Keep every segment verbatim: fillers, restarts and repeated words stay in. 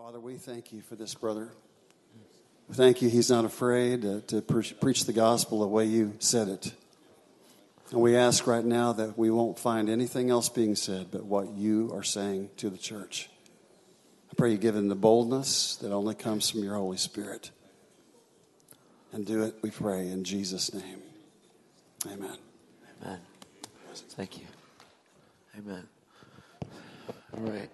Father, we thank you for this brother. Thank you he's not afraid to, to pre- preach the gospel the way you said it. And we ask right now that we won't find anything else being said but what you are saying to the church. I pray you give him the boldness that only comes from your Holy Spirit. And do it, we pray, in Jesus' name. Amen. Amen. Thank you. Amen. All right.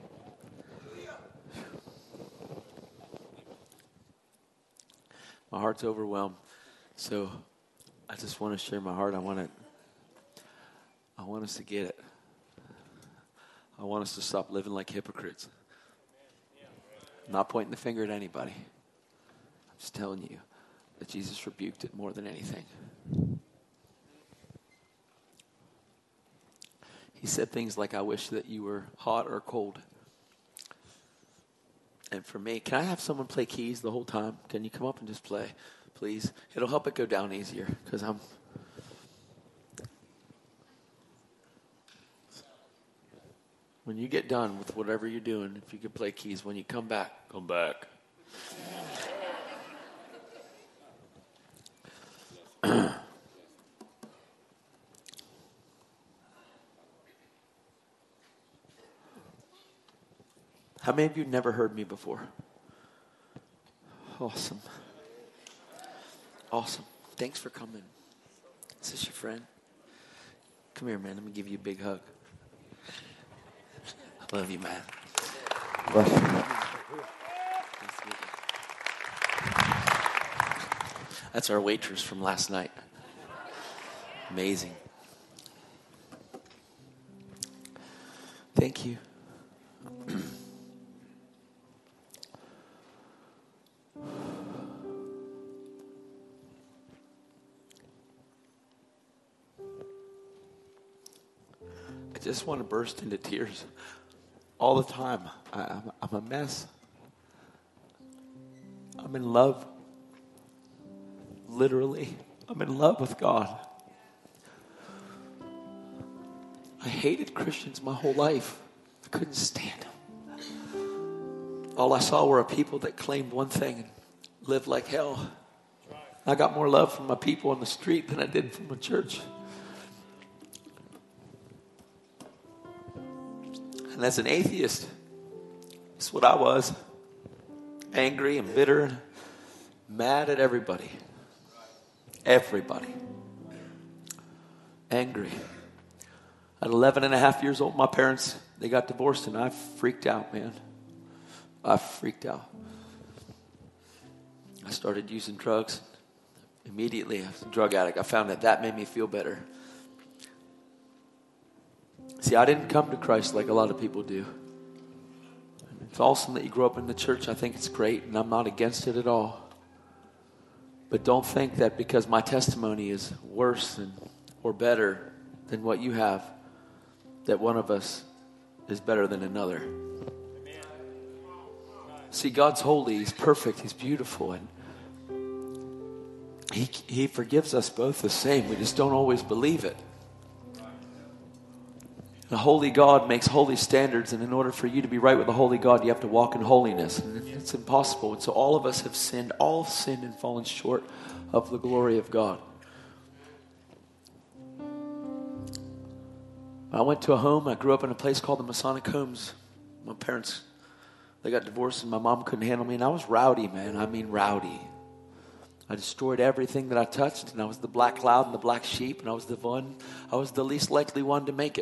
My heart's overwhelmed. So I just want to share my heart. I want to I want us to get it. I want us to stop living like hypocrites. I'm not pointing the finger at anybody. I'm just telling you that Jesus rebuked it more than anything. He said things like, I wish that you were hot or cold. And for me, can I have someone play keys the whole time? Can you come up and just play, please? It'll help it go down easier because I'm... When you get done with whatever you're doing, if you could play keys, when you come back, come back. How many of you never heard me before? Awesome. Awesome. Thanks for coming. Is this your friend? Come here, man. Let me give you a big hug. I love you, man. Love you. Nice to meet you. That's our waitress from last night. Amazing. Thank you. I just want to burst into tears all the time. I, I'm, I'm a mess. I'm in love. Literally, I'm in love with God. I hated Christians my whole life. I couldn't stand them. All I saw were a people that claimed one thing and lived like hell. I got more love from my people on the street than I did from the church. And as an atheist, that's what I was. Angry and bitter and mad at everybody. Everybody. Angry. At eleven and a half years old, my parents, they got divorced and I freaked out, man. I freaked out. I started using drugs. Immediately, I was a drug addict. I found that that made me feel better. See, I didn't come to Christ like a lot of people do. It's awesome that you grew up in the church. I think it's great, and I'm not against it at all. But don't think that because my testimony is worse than, or better than what you have, that one of us is better than another. See, God's holy. He's perfect. He's beautiful. And he, he forgives us both the same. We just don't always believe it. The holy God makes holy standards, and in order for you to be right with the holy God, you have to walk in holiness. And it's impossible. And so all of us have sinned. All have sinned and fallen short of the glory of God. I went to a home. I grew up in a place called the Masonic Homes. My parents, they got divorced, and my mom couldn't handle me. And I was rowdy, man. I mean rowdy. I destroyed everything that I touched, and I was the black cloud and the black sheep, and I was the one, I was the least likely one to make it.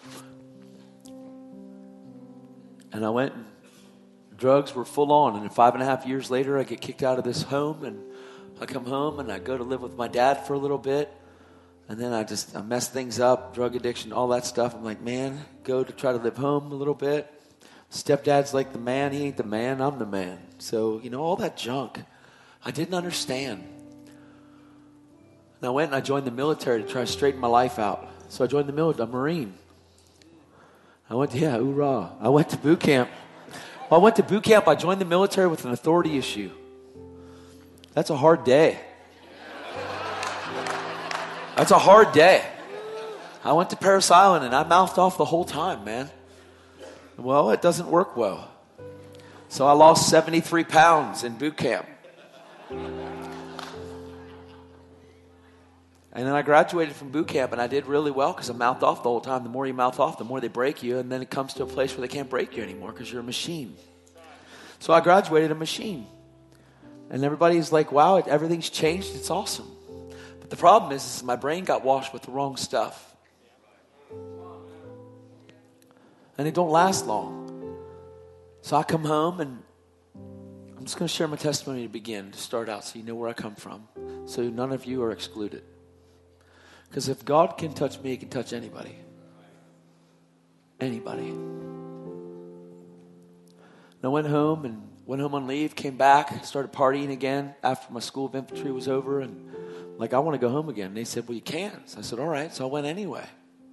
And I went, and drugs were full on. And five and a half years later, I get kicked out of this home. And I come home and I go to live with my dad for a little bit. And then I just, I mess things up, drug addiction, all that stuff. I'm like, man, go to try to live home a little bit. Stepdad's like the man. He ain't the man. I'm the man. So, you know, all that junk. I didn't understand. And I went and I joined the military to try to straighten my life out. So I joined the military, a Marine. I went to, yeah, hoorah. I went to boot camp. Well, I went to boot camp. I joined the military with an authority issue. That's a hard day. That's a hard day. I went to Parris Island and I mouthed off the whole time, man. Well, it doesn't work well. So I lost seventy-three pounds in boot camp. And then I graduated from boot camp, and I did really well because I mouthed off the whole time. The more you mouth off, the more they break you, and then it comes to a place where they can't break you anymore because you're a machine. So I graduated a machine. And everybody's like, wow, it, everything's changed. It's awesome. But the problem is, is my brain got washed with the wrong stuff. And it don't last long. So I come home, and I'm just going to share my testimony to begin, to start out, so you know where I come from. So none of you are excluded. Because if God can touch me, he can touch anybody. Anybody. And I went home and went home on leave, came back, started partying again after my school of infantry was over. And like, I want to go home again. And they said, well, you can't. So I said, all right. So I went anyway.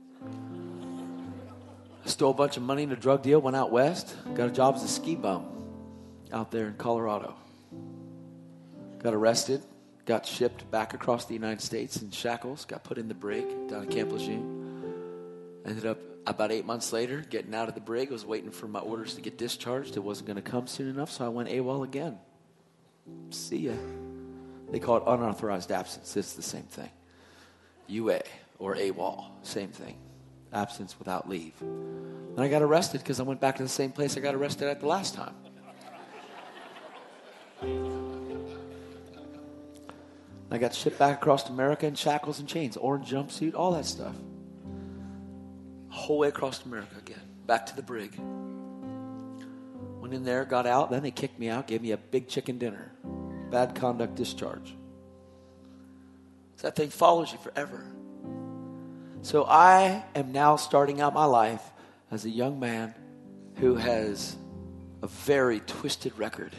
I stole a bunch of money in a drug deal, went out west, got a job as a ski bum out there in Colorado. Got arrested. Got shipped back across the United States in shackles. Got put in the brig down at Camp Lejeune. Ended up about eight months later getting out of the brig. I was waiting for my orders to get discharged. It wasn't going to come soon enough, so I went AWOL again. See ya. They call it unauthorized absence. It's the same thing. U A or AWOL, same thing. Absence without leave. And I got arrested because I went back to the same place I got arrested at the last time. I got shipped back across America in shackles and chains, orange jumpsuit, all that stuff. Whole way across America again, back to the brig. Went in there, got out, then they kicked me out, gave me a big chicken dinner. Bad conduct discharge. So that thing follows you forever. So I am now starting out my life as a young man who has a very twisted record.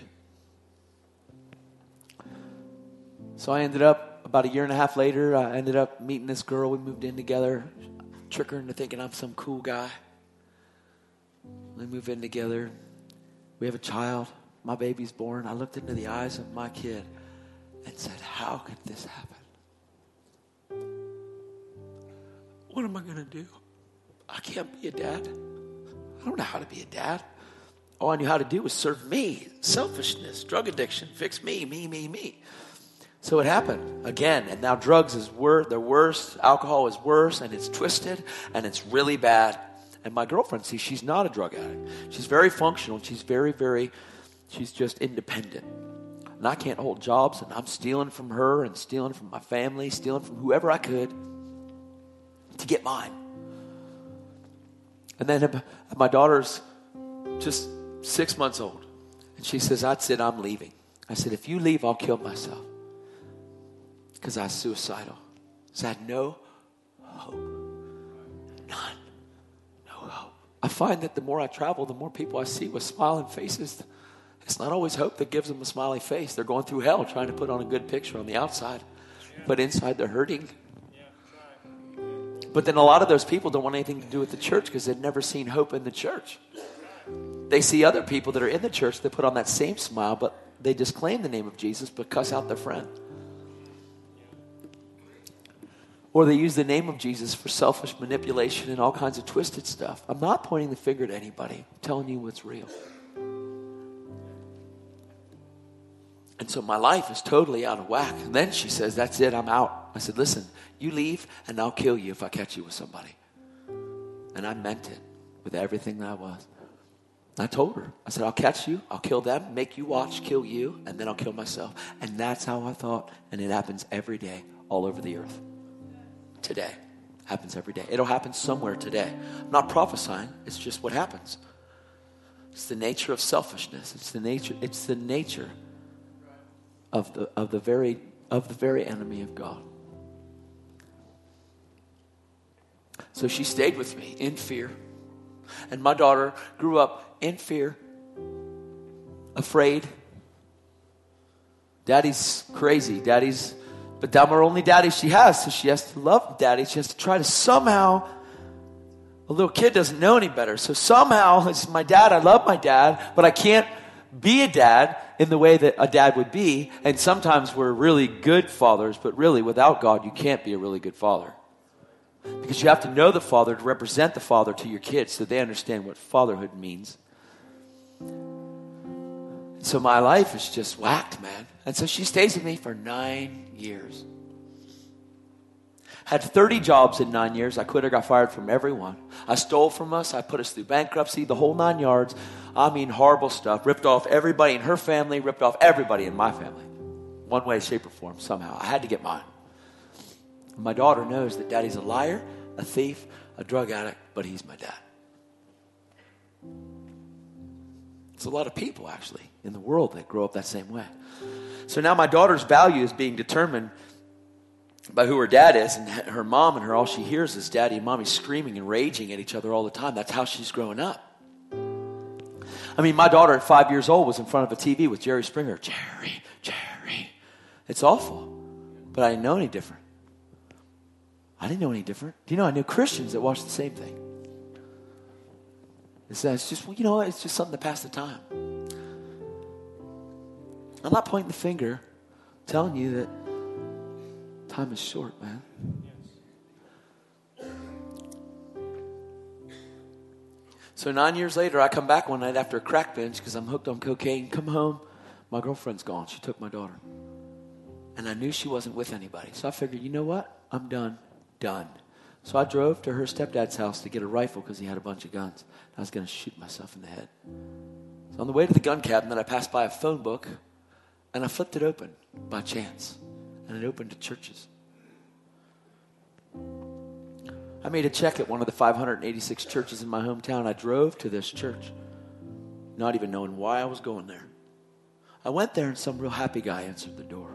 So I ended up, about a year and a half later, I ended up meeting this girl. We moved in together, trick her into thinking I'm some cool guy. We move in together. We have a child. My baby's born. I looked into the eyes of my kid and said, how could this happen? What am I going to do? I can't be a dad. I don't know how to be a dad. All I knew how to do was serve me. Selfishness, drug addiction, fix me, me, me, me. So it happened again, and now drugs is worse, they're worse, alcohol is worse, and it's twisted, and it's really bad. And my girlfriend, see, she's not a drug addict. She's very functional, she's very, very, she's just independent. And I can't hold jobs, and I'm stealing from her, and stealing from my family, stealing from whoever I could to get mine. And then my daughter's just six months old, and she says, that's it, I'm leaving. I said, if you leave, I'll kill myself. Because I was suicidal. So I had no hope. None. No hope. I find that the more I travel, the more people I see with smiling faces. It's not always hope that gives them a smiley face. They're going through hell trying to put on a good picture on the outside. But inside they're hurting. But then a lot of those people don't want anything to do with the church because they've never seen hope in the church. They see other people that are in the church that put on that same smile, but they disclaim the name of Jesus but cuss out their friend. Or they use the name of Jesus for selfish manipulation and all kinds of twisted stuff. I'm not pointing the finger at anybody. I'm telling you what's real. And so my life is totally out of whack. And then she says, that's it, I'm out. I said, listen, you leave and I'll kill you if I catch you with somebody. And I meant it with everything that I was. And I told her, I said, I'll catch you, I'll kill them, make you watch, kill you, and then I'll kill myself. And that's how I thought. And it happens every day all over the earth. Today. Happens every day. It'll happen somewhere today. I'm not prophesying. It's just what happens. It's the nature of selfishness. It's the nature, it's the nature of the of the very of the very enemy of God. So she stayed with me in fear. And my daughter grew up in fear, afraid. Daddy's crazy. Daddy's But I'm her only daddy she has, so she has to love daddy. She has to try to somehow, a little kid doesn't know any better. So somehow, it's my dad, I love my dad, but I can't be a dad in the way that a dad would be. And sometimes we're really good fathers, but really without God, you can't be a really good father. Because you have to know the father to represent the father to your kids so they understand what fatherhood means. So my life is just whacked, man. And so she stays with me for nine years. Had thirty jobs in nine years. I quit or got fired from every one. I stole from us. I put us through bankruptcy, the whole nine yards. I mean, horrible stuff. Ripped off everybody in her family, ripped off everybody in my family. One way, shape, or form, somehow. I had to get mine. My daughter knows that daddy's a liar, a thief, a drug addict, but he's my dad. It's a lot of people, actually, in the world that grow up that same way. So now my daughter's value is being determined by who her dad is, and her mom and her, all she hears is daddy and mommy screaming and raging at each other all the time. That's how she's growing up. I mean, my daughter at five years old was in front of a T V with Jerry Springer. Jerry, Jerry. It's awful, but I didn't know any different. I didn't know any different. Do you know, I knew Christians that watched the same thing. It's, it's just, you know, it's just something to pass the time. I'm not pointing the finger, telling you that time is short, man. So nine years later, I come back one night after a crack binge because I'm hooked on cocaine. Come home, my girlfriend's gone. She took my daughter. And I knew she wasn't with anybody. So I figured, you know what? I'm done. Done. So I drove to her stepdad's house to get a rifle because he had a bunch of guns. I was going to shoot myself in the head. So on the way to the gun cabinet, I passed by a phone book, and I flipped it open by chance. And it opened to churches. I made a check at one of the five hundred eighty-six churches in my hometown. I drove to this church, not even knowing why I was going there. I went there, and some real happy guy answered the door.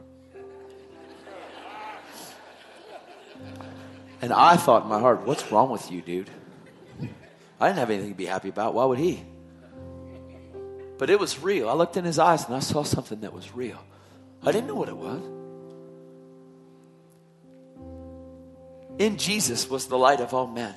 And I thought in my heart, what's wrong with you, dude? I didn't have anything to be happy about. Why would he? But it was real. I looked in his eyes, and I saw something that was real. I didn't know what it was. In Jesus was the light of all men.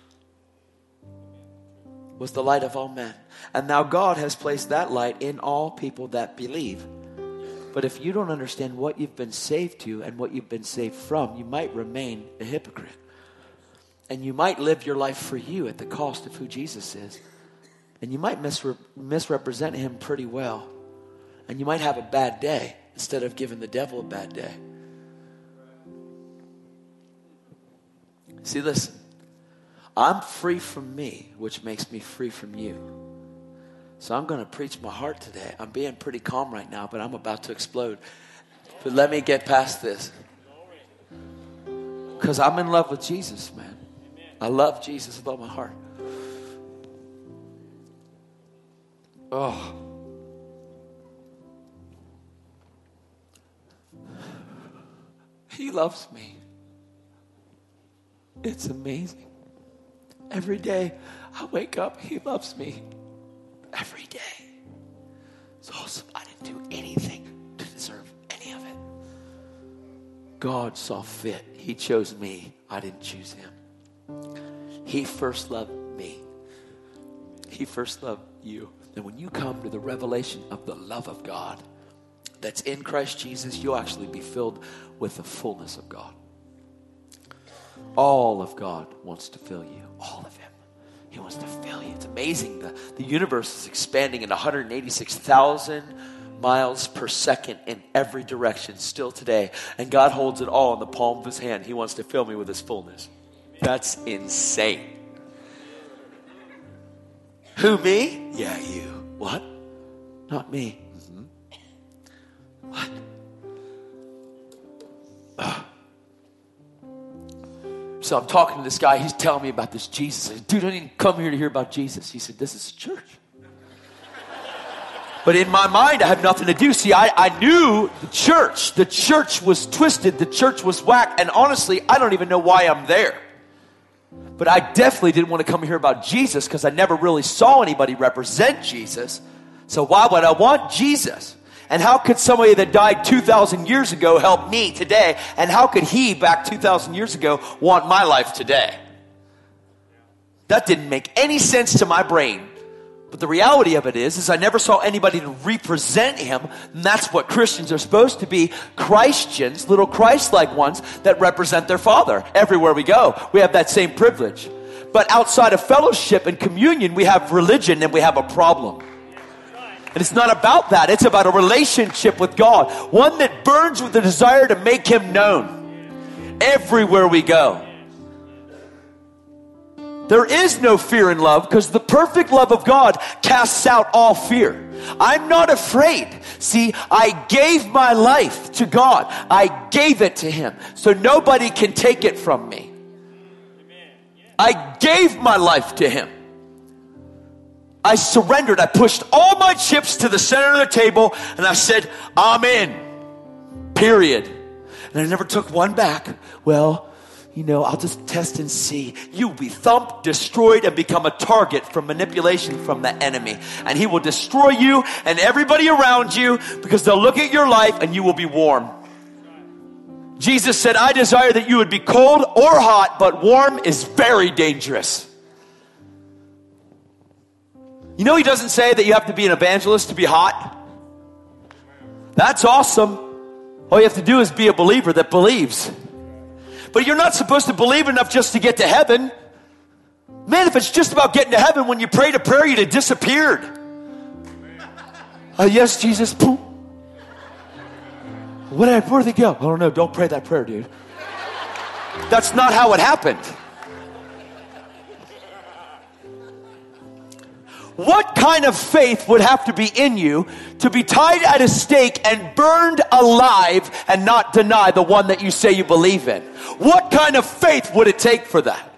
Was the light of all men. And now God has placed that light in all people that believe. But if you don't understand what you've been saved to and what you've been saved from, you might remain a hypocrite. And you might live your life for you at the cost of who Jesus is. And you might misre- misrepresent him pretty well. And you might have a bad day instead of giving the devil a bad day. See, listen. I'm free from me, which makes me free from you. So I'm going to preach my heart today. I'm being pretty calm right now, but I'm about to explode. But let me get past this. Because I'm in love with Jesus, man. I love Jesus with all my heart. Oh. He loves me. It's amazing. Every day I wake up, he loves me. Every day. It's awesome. I didn't do anything to deserve any of it. God saw fit. He chose me. I didn't choose him. He first loved me. He first loved you. And when you come to the revelation of the love of God that's in Christ Jesus, you'll actually be filled with the fullness of God. All of God wants to fill you. All of him. He wants to fill you. It's amazing. The, the universe is expanding at one hundred eighty-six thousand miles per second in every direction still today. And God holds it all in the palm of his hand. He wants to fill me with his fullness. That's insane. Who, me? Yeah, you. What? Not me. Mm-hmm. What? Ugh. So I'm talking to this guy. He's telling me about this Jesus. I said, dude, I didn't come here to hear about Jesus. He said, this is a church. But in my mind, I have nothing to do. See, I, I knew the church. The church was twisted. The church was whacked. And honestly, I don't even know why I'm there. But I definitely didn't want to come here about Jesus because I never really saw anybody represent Jesus. So why would I want Jesus? And how could somebody that died two thousand years ago help me today? And how could he back two thousand years ago want my life today? That didn't make any sense to my brain. But the reality of it is, is I never saw anybody to represent him. And that's what Christians are supposed to be. Christians, little Christ-like ones that represent their Father. Everywhere we go, we have that same privilege. But outside of fellowship and communion, we have religion and we have a problem. And it's not about that. It's about a relationship with God. One that burns with the desire to make him known everywhere we go. There is no fear in love because the perfect love of God casts out all fear. I'm not afraid. See, I gave my life to God. I gave it to him. So nobody can take it from me. I gave my life to him. I surrendered. I pushed all my chips to the center of the table and I said, I'm in. Period. And I never took one back. Well, you know, I'll just test and see. You'll be thumped, destroyed, and become a target for manipulation from the enemy. And he will destroy you and everybody around you because they'll look at your life and you will be warm. Jesus said, I desire that you would be cold or hot, but warm is very dangerous. You know, he doesn't say that you have to be an evangelist to be hot. That's awesome. All you have to do is be a believer that believes. But you're not supposed to believe enough just to get to heaven. Man, if it's just about getting to heaven, when you prayed a prayer, you'd have disappeared. Uh, yes, Jesus. Poof. Where did they go? I don't know. Don't pray that prayer, dude. That's not how it happened. What kind of faith would have to be in you to be tied at a stake and burned alive and not deny the one that you say you believe in? What kind of faith would it take for that?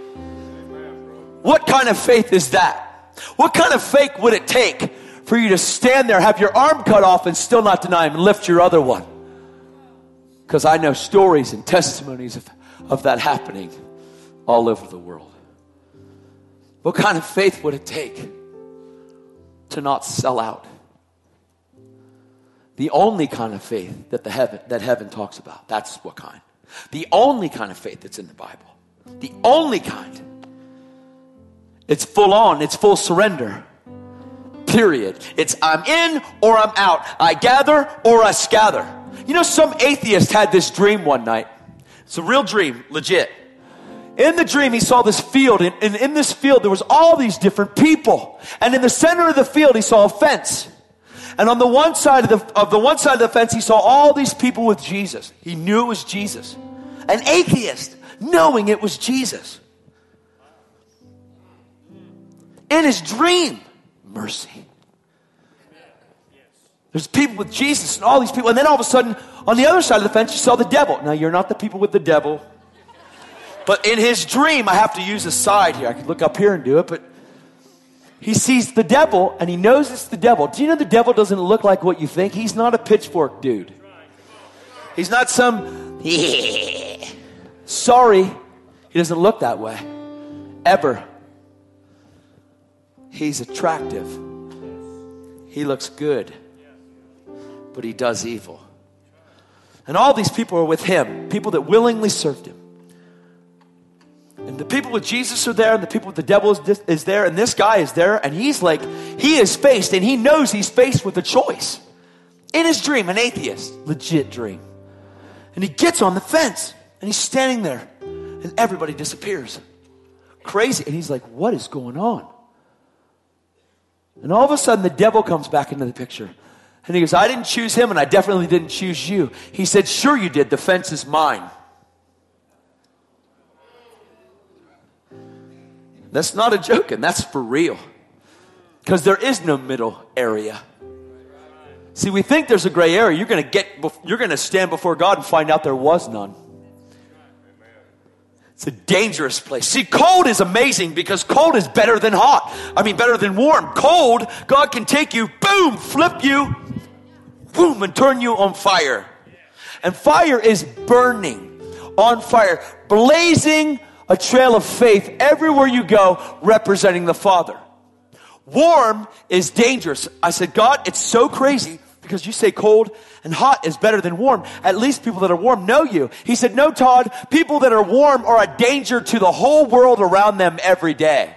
What kind of faith is that? What kind of faith would it take for you to stand there, have your arm cut off and still not deny him and lift your other one? Because I know stories and testimonies of, of that happening all over the world. What kind of faith would it take to not sell out? The only kind of faith that the heaven that heaven talks about. That's what kind. The only kind of faith that's in the Bible. The only kind. It's full on. It's full surrender. Period. It's I'm in or I'm out. I gather or I scatter. You know, some atheist had this dream one night. It's a real dream, legit. In the dream, he saw this field, and, and in this field, there was all these different people. And in the center of the field, he saw a fence. And on the one side of the, of the one side of the fence, he saw all these people with Jesus. He knew it was Jesus. An atheist, knowing it was Jesus. In his dream, mercy. There's people with Jesus and all these people. And then all of a sudden, on the other side of the fence, you saw the devil. Now, you're not the people with the devil. But in his dream, I have to use a side here. I could look up here and do it, but he sees the devil, and he knows it's the devil. Do you know the devil doesn't look like what you think? He's not a pitchfork dude. He's not some, yeah. Sorry, he doesn't look that way. Ever. He's attractive. He looks good. But he does evil. And all these people are with him, people that willingly served him. And the people with Jesus are there, and the people with the devil is, is there, and this guy is there, and he's like, he is faced, and he knows he's faced with a choice. In his dream, an atheist, legit dream. And he gets on the fence, and he's standing there, and everybody disappears. Crazy. And he's like, what is going on? And all of a sudden, the devil comes back into the picture. And he goes, I didn't choose him, and I definitely didn't choose you. He said, sure you did. The fence is mine. That's not a joke, and that's for real. Because there is no middle area. See, we think there's a gray area. You're going to get, you're going to stand before God and find out there was none. It's a dangerous place. See, cold is amazing because cold is better than hot. I mean, better than warm. Cold, God can take you, boom, flip you, boom, and turn you on fire. And fire is burning, on fire, blazing a trail of faith everywhere you go, representing the Father. Warm is dangerous. I said, God, it's so crazy because you say cold and hot is better than warm. At least people that are warm know you. He said, no, Todd, people that are warm are a danger to the whole world around them every day.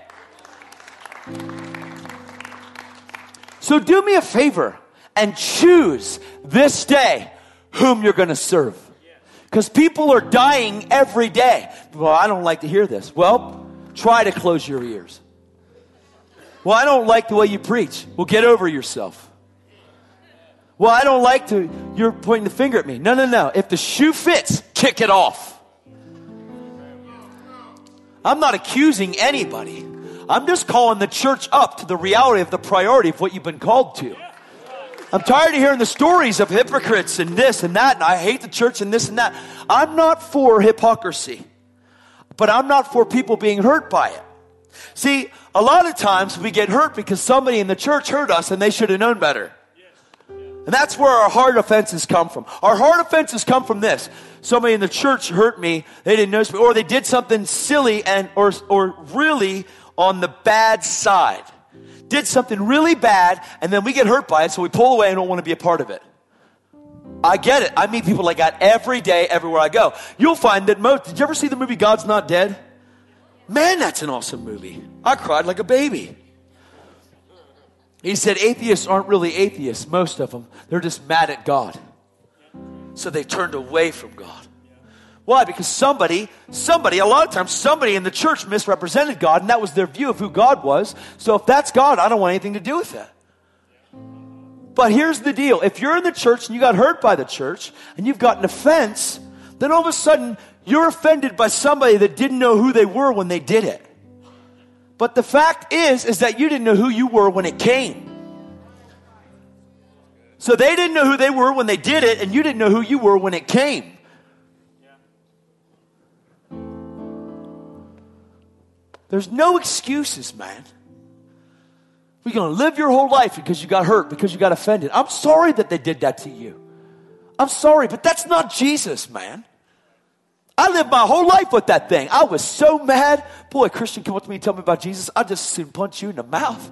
So do me a favor and choose this day whom you're going to serve. Because people are dying every day. Well, I don't like to hear this. Well, try to close your ears. Well, I don't like the way you preach. Well, get over yourself. Well, I don't like to, you're pointing the finger at me. No, no, no. If the shoe fits, kick it off. I'm not accusing anybody. I'm just calling the church up to the reality of the priority of what you've been called to. I'm tired of hearing the stories of hypocrites and this and that, and I hate the church and this and that. I'm not for hypocrisy, but I'm not for people being hurt by it. See, a lot of times we get hurt because somebody in the church hurt us and they should have known better. And that's where our heart offenses come from. Our heart offenses come from this. Somebody in the church hurt me, they didn't notice me, or they did something silly and or or really on the bad side. Did something really bad, and then we get hurt by it, so we pull away and don't want to be a part of it. I get it. I meet people like that every day, everywhere I go. You'll find that most, did you ever see the movie God's Not Dead? Man, that's an awesome movie. I cried like a baby. He said atheists aren't really atheists, most of them. They're just mad at God. So they turned away from God. Why? Because somebody, somebody, a lot of times, somebody in the church misrepresented God, and that was their view of who God was. So if that's God, I don't want anything to do with that. But here's the deal. If you're in the church and you got hurt by the church, and you've got an offense, then all of a sudden, you're offended by somebody that didn't know who they were when they did it. But the fact is, is that you didn't know who you were when it came. So they didn't know who they were when they did it, and you didn't know who you were when it came. There's no excuses, man. You're going to live your whole life because you got hurt, because you got offended. I'm sorry that they did that to you. I'm sorry, but that's not Jesus, man. I lived my whole life with that thing. I was so mad. Boy, a Christian come up to me and tell me about Jesus. I'd just soon punch you in the mouth.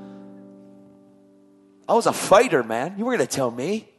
I was a fighter, man. You were going to tell me.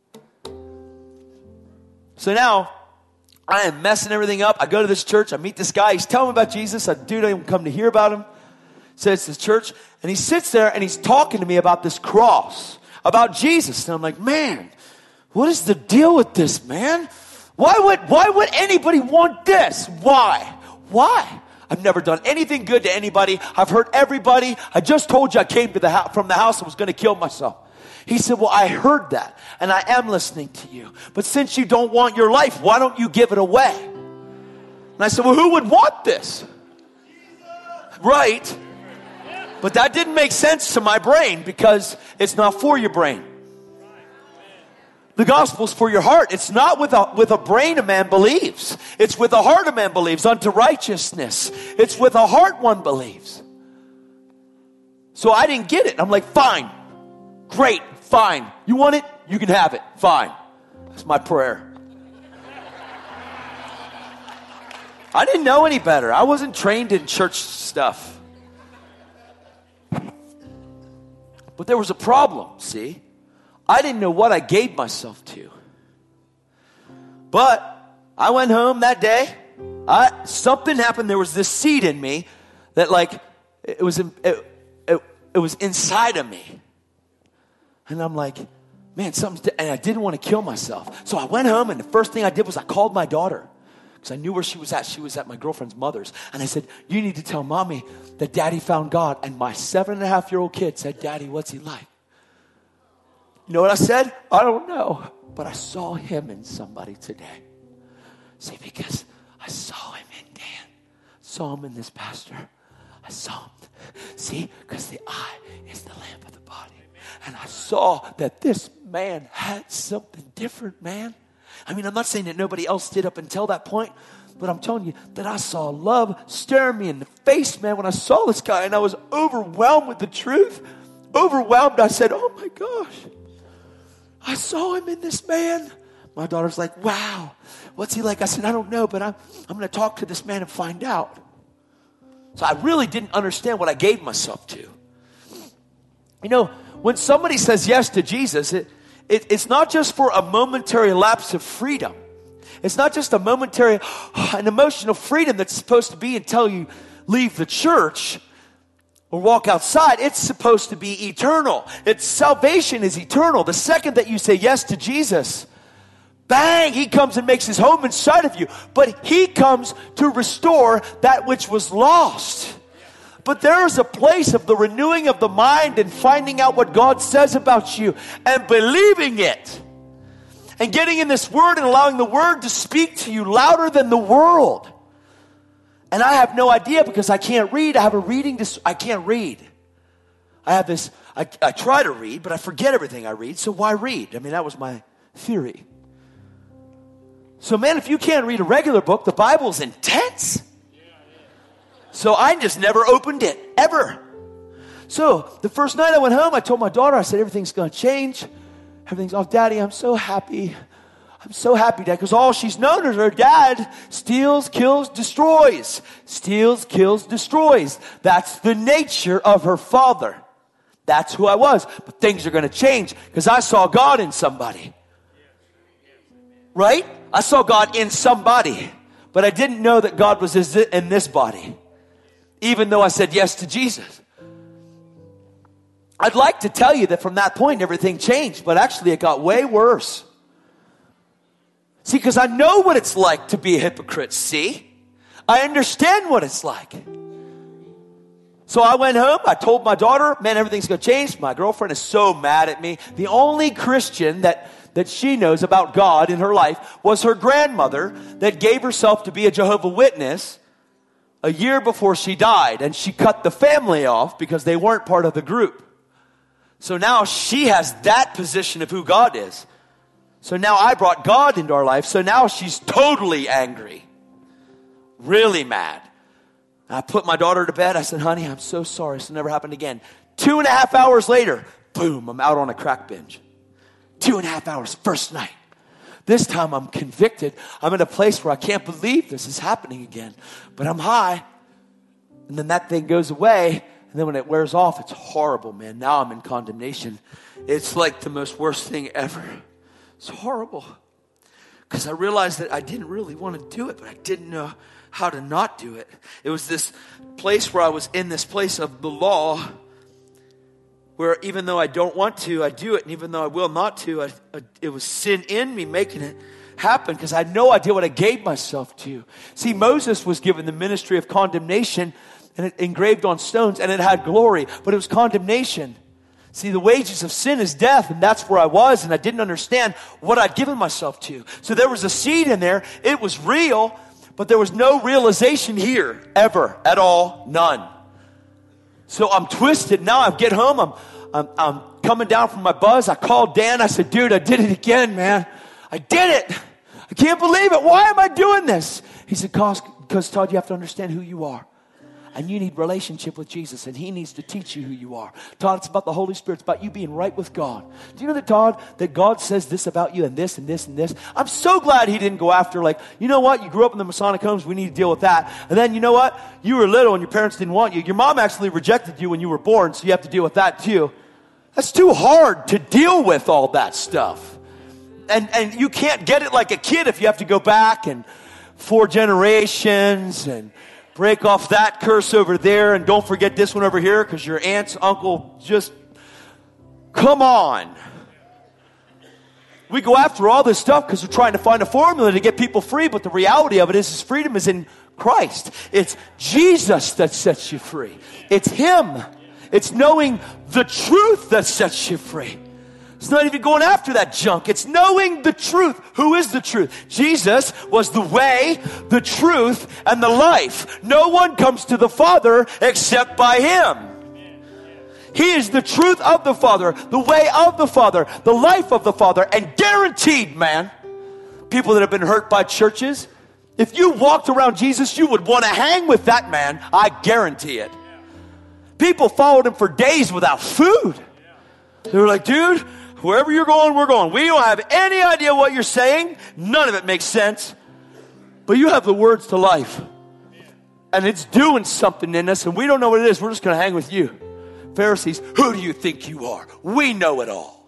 So now, I am messing everything up. I go to this church. I meet this guy. He's telling me about Jesus. I do not even come to hear about him. So it's this church. And he sits there and he's talking to me about this cross, about Jesus. And I'm like, man, what is the deal with this, man? Why would, why would anybody want this? Why? Why? I've never done anything good to anybody. I've hurt everybody. I just told you I came to the house, from the house and was going to kill myself. He said, well, I heard that, and I am listening to you. But since you don't want your life, why don't you give it away? And I said, well, who would want this? Right. But that didn't make sense to my brain because it's not for your brain. The gospel's for your heart. It's not with a, with a brain a man believes. It's with a heart a man believes unto righteousness. It's with a heart one believes. So I didn't get it. I'm like, fine. Great. Fine. You want it? You can have it. Fine. That's my prayer. I didn't know any better. I wasn't trained in church stuff. But there was a problem, see? I didn't know what I gave myself to. But I went home that day. I, something happened. There was this seed in me that like, it was, it, it, it was inside of me. And I'm like, man, something's, and I didn't want to kill myself. So I went home and the first thing I did was I called my daughter. Because I knew where she was at. She was at my girlfriend's mother's. And I said, you need to tell mommy that daddy found God. And my seven and a half year old kid said, daddy, what's he like? You know what I said? I don't know. But I saw him in somebody today. See, because I saw him in Dan. Saw him in this pastor. I saw him. See, because the eye is the lamp of the body. And I saw that this man had something different, man. I mean, I'm not saying that nobody else did up until that point, but I'm telling you that I saw love stare me in the face, man, when I saw this guy, and I was overwhelmed with the truth. Overwhelmed. I said, oh my gosh, I saw him in this man. My daughter's like, wow, what's he like? I said, I don't know, but I'm, I'm going to talk to this man and find out. So I really didn't understand what I gave myself to. You know, when somebody says yes to Jesus, it, it, it's not just for a momentary lapse of freedom. It's not just a momentary, an emotional freedom that's supposed to be until you leave the church or walk outside. It's supposed to be eternal. It's salvation is eternal. The second that you say yes to Jesus, bang, he comes and makes his home inside of you. But he comes to restore that which was lost. But there is a place of the renewing of the mind and finding out what God says about you and believing it. And getting in this word and allowing the word to speak to you louder than the world. And I have no idea because I can't read. I have a reading dis- I can't read. I have this, I, I try to read, but I forget everything I read, so why read? I mean, that was my theory. So man, if you can't read a regular book, the Bible's intense. So I just never opened it, ever. So the first night I went home, I told my daughter, I said, everything's going to change. Everything's, oh, Daddy, I'm so happy. I'm so happy, Dad, because all she's known is her dad steals, kills, destroys. Steals, kills, destroys. That's the nature of her father. That's who I was. But things are going to change because I saw God in somebody. Right? I saw God in somebody. But I didn't know that God was in this body. Even though I said yes to Jesus. I'd like to tell you that from that point everything changed. But actually it got way worse. See, because I know what it's like to be a hypocrite, see? I understand what it's like. So I went home, I told my daughter, man, everything's going to change. My girlfriend is so mad at me. The only Christian that, that she knows about God in her life was her grandmother that gave herself to be a Jehovah's Witness a year before she died. And she cut the family off because they weren't part of the group. So now she has that position of who God is. So now I brought God into our life. So now she's totally angry. Really mad. I put my daughter to bed. I said, honey, I'm so sorry. This will never happen again. Two and a half hours later, boom, I'm out on a crack binge. Two and a half hours, first night. This time I'm convicted. I'm in a place where I can't believe this is happening again. But I'm high. And then that thing goes away. And then when it wears off, it's horrible, man. Now I'm in condemnation. It's like the most worst thing ever. It's horrible. Because I realized that I didn't really want to do it, but I didn't know how to not do it. It was this place where I was in this place of the law, where even though I don't want to, I do it. And even though I will not to, I, I, it was sin in me making it happen because I had no idea what I gave myself to. See, Moses was given the ministry of condemnation and it engraved on stones, and it had glory, but it was condemnation. See, the wages of sin is death, and that's where I was, and I didn't understand what I'd given myself to. So there was a seed in there. It was real, but there was no realization here, ever, at all, none. So I'm twisted. Now I get home, I'm, I'm, I'm coming down from my buzz. I called Dan. I said, dude, I did it again, man. I did it. I can't believe it. Why am I doing this? He said, because, Todd, you have to understand who you are. And you need relationship with Jesus, and he needs to teach you who you are. Todd, it's about the Holy Spirit. It's about you being right with God. Do you know that, Todd, that God says this about you and this and this and this? I'm so glad he didn't go after like, you know what? You grew up in the Masonic homes. We need to deal with that. And then, you know what? You were little and your parents didn't want you. Your mom actually rejected you when you were born, so you have to deal with that too. That's too hard to deal with all that stuff. And, and you can't get it like a kid if you have to go back and four generations and break off that curse over there and don't forget this one over here because your aunt's uncle just, come on. We go after all this stuff because we're trying to find a formula to get people free, but the reality of it is, is freedom is in Christ. It's Jesus that sets you free. It's him. It's knowing the truth that sets you free. It's not even going after that junk. It's knowing the truth. Who is the truth? Jesus was the way, the truth, and the life. No one comes to the Father except by him. He is the truth of the Father, the way of the Father, the life of the Father, and guaranteed, man, people that have been hurt by churches, if you walked around Jesus, you would want to hang with that man. I guarantee it. People followed him for days without food. They were like, dude, wherever you're going, we're going. We don't have any idea what you're saying. None of it makes sense. But you have the words to life. And it's doing something in us, and we don't know what it is. We're just going to hang with you. Pharisees, who do you think you are? We know it all.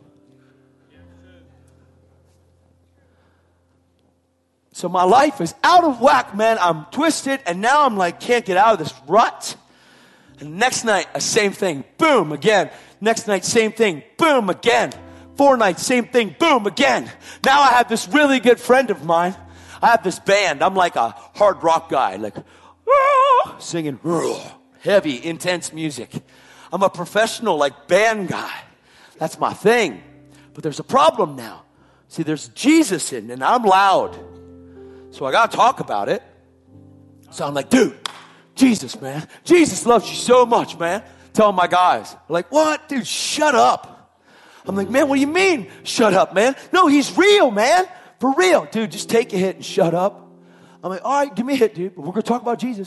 So my life is out of whack, man. I'm twisted, and now I'm like, can't get out of this rut. And next night, a same thing. Boom, again. Next night, same thing. Boom, again. Four nights, same thing, boom, again. Now I have this really good friend of mine. I have this band. I'm like a hard rock guy, like, ah, singing, ah. heavy, intense music. I'm a professional, like, band guy. That's my thing. But there's a problem now. See, there's Jesus in, and I'm loud. So I got to talk about it. So I'm like, dude, Jesus, man. Jesus loves you so much, man. Telling my guys. They're like, what? Dude, shut up. I'm like, man, what do you mean, shut up, man? No, he's real, man. For real. Dude, just take a hit and shut up. I'm like, all right, give me a hit, dude. But we're going to talk about Jesus.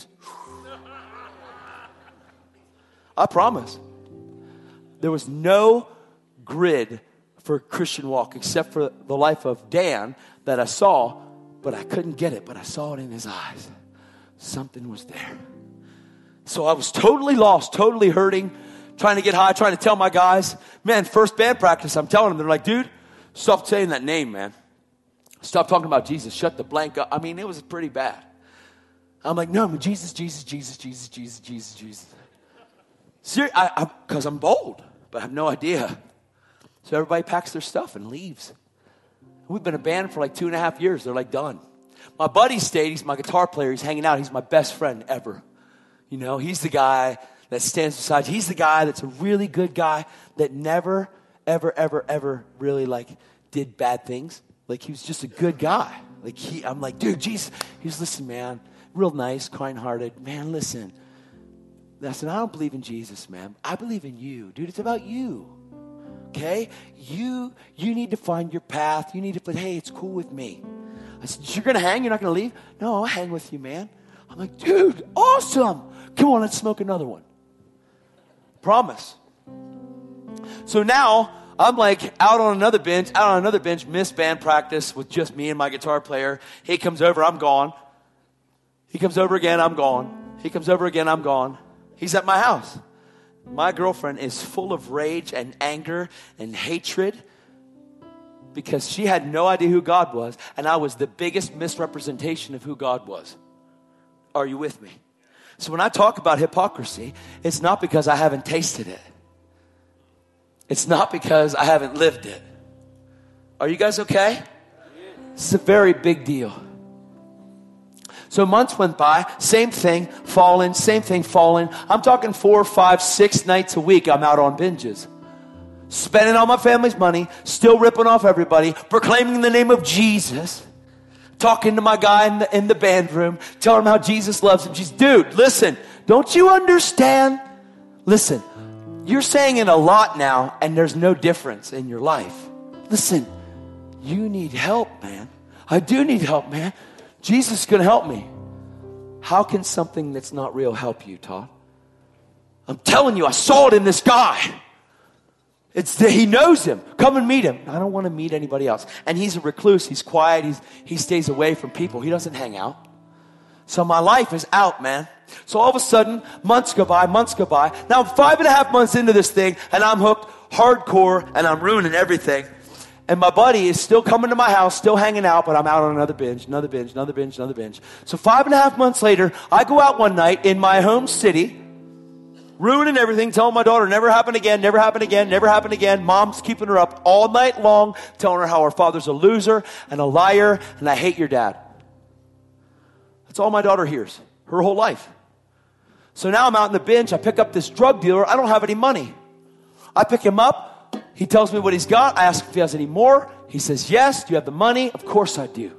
I promise. There was no grid for a Christian walk except for the life of Dan that I saw, but I couldn't get it, but I saw it in his eyes. Something was there. So I was totally lost, totally hurting, trying to get high, trying to tell my guys. Man, first band practice, I'm telling them, they're like, dude, stop saying that name, man. Stop talking about Jesus. Shut the blank up. I mean, it was pretty bad. I'm like, no, but Jesus, Jesus, Jesus, Jesus, Jesus, Jesus, Jesus. Ser- I, because I'm bold, but I have no idea. So everybody packs their stuff and leaves. We've been a band for like two and a half years. They're like done. My buddy stayed. He's my guitar player. He's hanging out. He's my best friend ever. You know, he's the guy that stands beside you. He's the guy that's a really good guy that never, ever, ever, ever really like did bad things. Like he was just a good guy. Like he, I'm like, dude, Jesus. He's listen, man, real nice, kind-hearted. Man, listen. I said, I don't believe in Jesus, man. I believe in you, dude. It's about you. Okay? You you need to find your path. You need to put, hey, it's cool with me. I said, you're going to hang? You're not going to leave? No, I'll hang with you, man. I'm like, dude, awesome. Come on, let's smoke another one. Promise. So now I'm like out on another bench, out on another bench, missed band practice with just me and my guitar player. He comes over, I'm gone. He comes over again, I'm gone. He comes over again, I'm gone. He's at my house. My girlfriend is full of rage and anger and hatred because she had no idea who God was, and I was the biggest misrepresentation of who God was. Are you with me? So when I talk about hypocrisy, it's not because I haven't tasted it. It's not because I haven't lived it. Are you guys okay? It's a very big deal. So months went by, same thing, falling, same thing, falling. I'm talking four, five, six nights a week I'm out on binges. Spending all my family's money, still ripping off everybody, proclaiming the name of Jesus, talking to my guy in the, in the band room, telling him how Jesus loves him. She's, dude, listen, don't you understand? Listen, you're saying it a lot now, and there's no difference in your life. Listen, you need help, man. I do need help, man. Jesus is going to help me. How can something that's not real help you, Todd? I'm telling you, I saw it in this guy. It's the, he knows him. Come and meet him. I don't want to meet anybody else. And he's a recluse. He's quiet. He's, he stays away from people. He doesn't hang out. So my life is out, man. So all of a sudden, months go by, months go by. Now I'm five and a half months into this thing, and I'm hooked hardcore, and I'm ruining everything. And my buddy is still coming to my house, still hanging out, but I'm out on another binge, another binge, another binge, another binge. So five and a half months later, I go out one night in my home city, ruining everything, telling my daughter, never happen again, never happen again, never happen again. Mom's keeping her up all night long, telling her how her father's a loser and a liar, and I hate your dad. That's all my daughter hears, her whole life. So now I'm out in the binge. I pick up this drug dealer. I don't have any money. I pick him up. He tells me what he's got. I ask if he has any more. He says, yes. Do you have the money? Of course I do.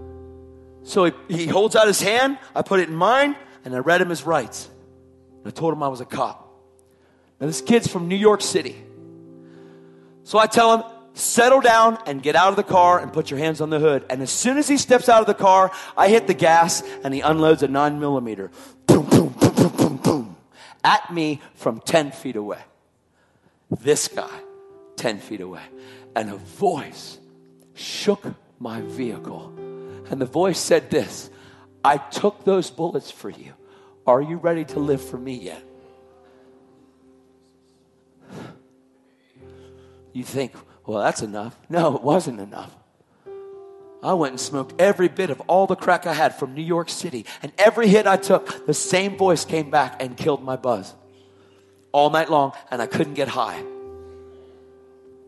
So he, he holds out his hand. I put it in mine, and I read him his rights. And I told him I was a cop. Now, this kid's from New York City. So I tell him, settle down and get out of the car and put your hands on the hood. And as soon as he steps out of the car, I hit the gas, and he unloads a nine millimeter. Boom, boom, boom, boom, boom, boom. At me from ten feet away. This guy. ten feet away. And a voice shook my vehicle. And the voice said this, I took those bullets for you. Are you ready to live for me yet? You think, well, that's enough. No, it wasn't enough. I went and smoked every bit of all the crack I had from New York City. And every hit I took, the same voice came back and killed my buzz. All night long, and I couldn't get high.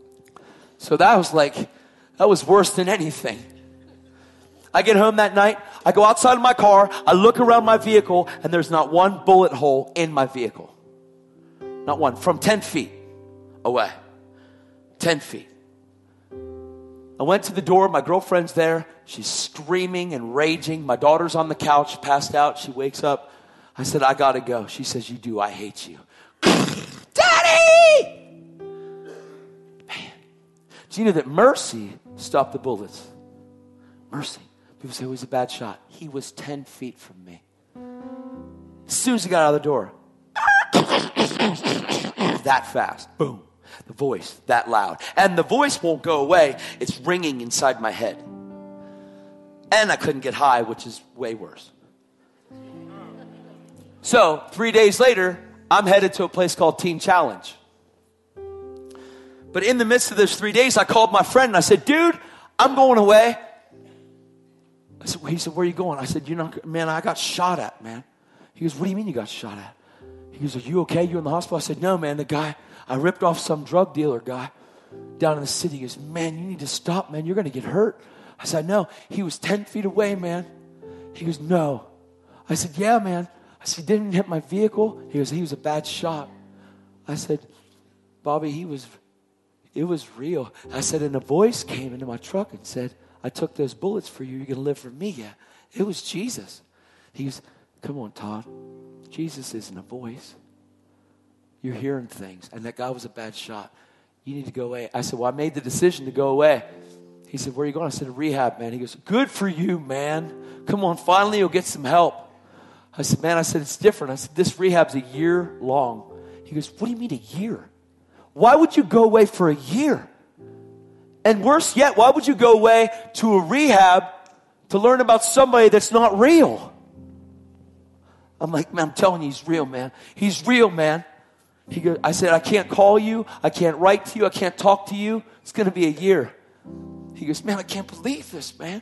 So that was like, that was worse than anything. I get home that night. I go outside of my car, I look around my vehicle, and there's not one bullet hole in my vehicle. Not one. From ten feet away. ten feet. I went to the door. My girlfriend's there. She's screaming and raging. My daughter's on the couch, passed out. She wakes up. I said, I got to go. She says, you do. I hate you. Daddy! Man. Do you know that Mercy stopped the bullets? Mercy. People say, it was a bad shot. He was ten feet from me. As soon as he got out of the door, that fast. Boom. The voice, that loud. And the voice won't go away. It's ringing inside my head. And I couldn't get high, which is way worse. So, three days later, I'm headed to a place called Teen Challenge. But in the midst of those three days, I called my friend and I said, dude, I'm going away. I said, he said, where are you going? I said, you're not, man, I got shot at, man. He goes, what do you mean you got shot at? He goes, are you okay? You in the hospital? I said, no, man, the guy, I ripped off some drug dealer guy down in the city. He goes, man, you need to stop, man. You're going to get hurt. I said, no. He was ten feet away, man. He goes, no. I said, yeah, man. I said, didn't hit my vehicle. He goes, he was a bad shot. I said, Bobby, he was, it was real. I said, and a voice came into my truck and said, I took those bullets for you. You're going to live for me. Yeah. It was Jesus. He goes, come on, Todd. Jesus isn't a voice. You're hearing things. And that guy was a bad shot. You need to go away. I said, well, I made the decision to go away. He said, where are you going? I said, rehab, man. He goes, good for you, man. Come on, finally you'll get some help. I said, man, I said, it's different. I said, this rehab's a year long. He goes, what do you mean a year? Why would you go away for a year? And worse yet, why would you go away to a rehab to learn about somebody that's not real? I'm like, man, I'm telling you, he's real, man. He's real, man. He goes, I said, I can't call you. I can't write to you. I can't talk to you. It's going to be a year. He goes, man, I can't believe this, man.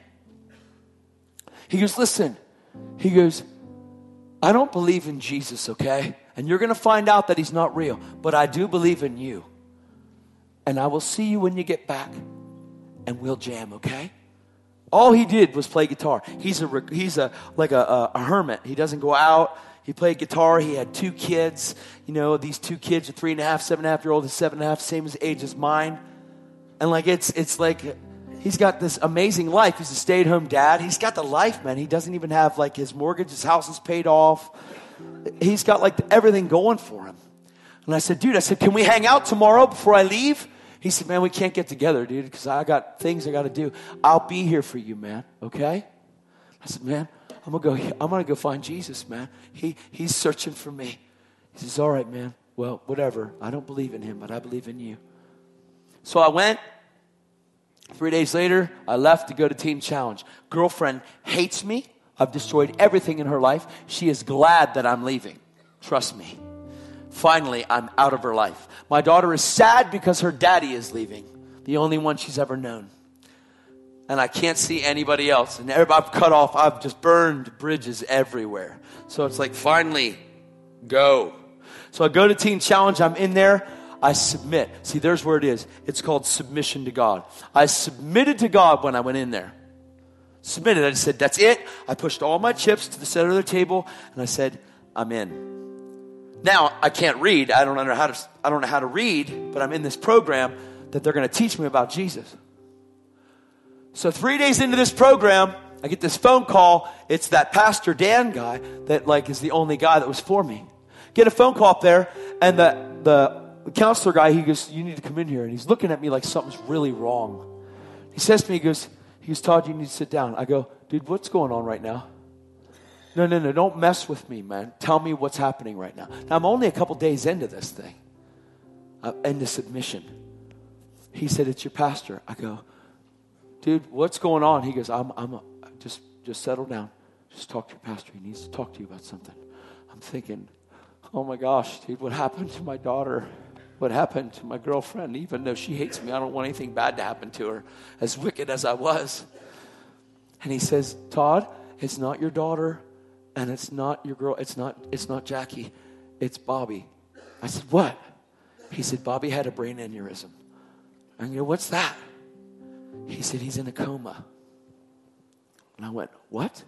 He goes, listen. He goes, I don't believe in Jesus, okay? And you're going to find out that he's not real. But I do believe in you. And I will see you when you get back. And we'll jam, okay? All he did was play guitar. He's a he's a like a, a, a hermit. He doesn't go out. He played guitar. He had two kids. You know, these two kids are three and a half, seven and a half year old, and seven and a half, same as age as mine. And like it's it's like he's got this amazing life. He's a stay at home dad. He's got the life, man. He doesn't even have like his mortgage. His house is paid off. He's got like everything going for him. And I said, dude, I said, can we hang out tomorrow before I leave? He said, man, we can't get together, dude, because I got things I got to do. I'll be here for you, man, okay? I said, man, I'm going to go I'm going to go find Jesus, man. He He's searching for me. He says, all right, man. Well, whatever. I don't believe in him, but I believe in you. So I went. Three days later, I left to go to Teen Challenge. Girlfriend hates me. I've destroyed everything in her life. She is glad that I'm leaving. Trust me. Finally, I'm out of her life. My daughter is sad because her daddy is leaving, the only one she's ever known. And I can't see anybody else. And I've cut off, I've just burned bridges everywhere. So it's like, finally, go. So I go to Teen Challenge. I'm in there. I submit. See, there's where it is. It's called submission to God. I submitted to God when I went in there. Submitted. I just said, that's it. I pushed all my chips to the center of the table, and I said, I'm in. Now, I can't read. I don't know how to, I don't know how to read, but I'm in this program that they're going to teach me about Jesus. So three days into this program, I get this phone call. It's that Pastor Dan guy that like is the only guy that was for me. Get a phone call up there, and the, the, the counselor guy, he goes, you need to come in here. And he's looking at me like something's really wrong. He says to me, he goes, he goes, Todd, you need to sit down. I go, dude, what's going on right now? No, no, no, don't mess with me, man. Tell me what's happening right now. Now, I'm only a couple days into this thing, uh, into submission. He said, it's your pastor. I go, dude, what's going on? He goes, I'm, I'm, a, just, just settle down. Just talk to your pastor. He needs to talk to you about something. I'm thinking, oh my gosh, dude, what happened to my daughter? What happened to my girlfriend? Even though she hates me, I don't want anything bad to happen to her, as wicked as I was. And he says, Todd, it's not your daughter. And it's not your girl, it's not it's not Jackie, it's Bobby. I said, what? He said, Bobby had a brain aneurysm. I go, what's that? He said, he's in a coma. And I went, what?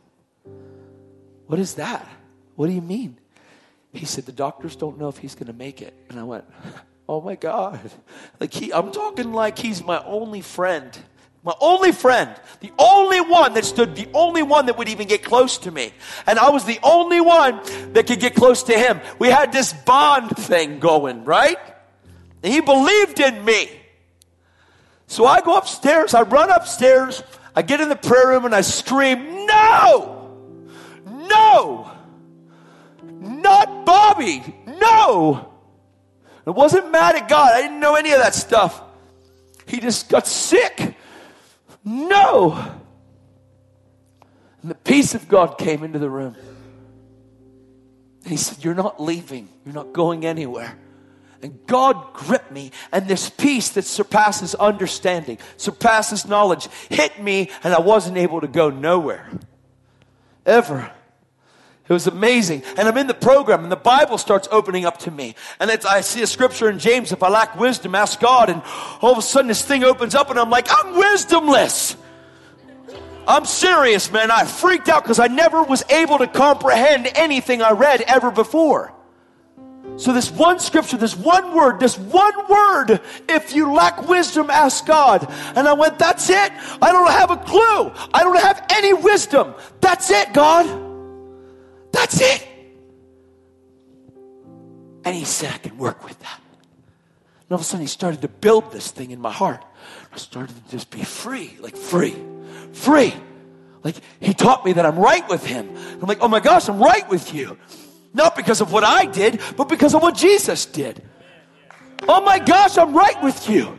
What is that? What do you mean? He said, the doctors don't know if he's going to make it. And I went, oh my God. Like he, I'm talking like he's my only friend. My only friend. The only one that stood, the only one that would even get close to me. And I was the only one that could get close to him. We had this bond thing going, right? And he believed in me. So I go upstairs, I run upstairs, I get in the prayer room and I scream, no! No! Not Bobby! No! I wasn't mad at God. I didn't know any of that stuff. He just got sick. No! And the peace of God came into the room. And he said, you're not leaving. You're not going anywhere. And God gripped me, and this peace that surpasses understanding, surpasses knowledge, hit me, and I wasn't able to go nowhere. Ever. It was amazing. And I'm in the program, and the Bible starts opening up to me. And it's, I see a scripture in James, if I lack wisdom, ask God. And all of a sudden this thing opens up, and I'm like, I'm wisdomless. I'm serious, man. I freaked out because I never was able to comprehend anything I read ever before. So this one scripture, this one word, this one word, if you lack wisdom, ask God. And I went, that's it. I don't have a clue. I don't have any wisdom. That's it, God. That's it. And he said, I can work with that. And all of a sudden he started to build this thing in my heart. I started to just be free, like free, free. Like he taught me that I'm right with him. I'm like, oh my gosh, I'm right with you. Not because of what I did, but because of what Jesus did. Oh my gosh, I'm right with you.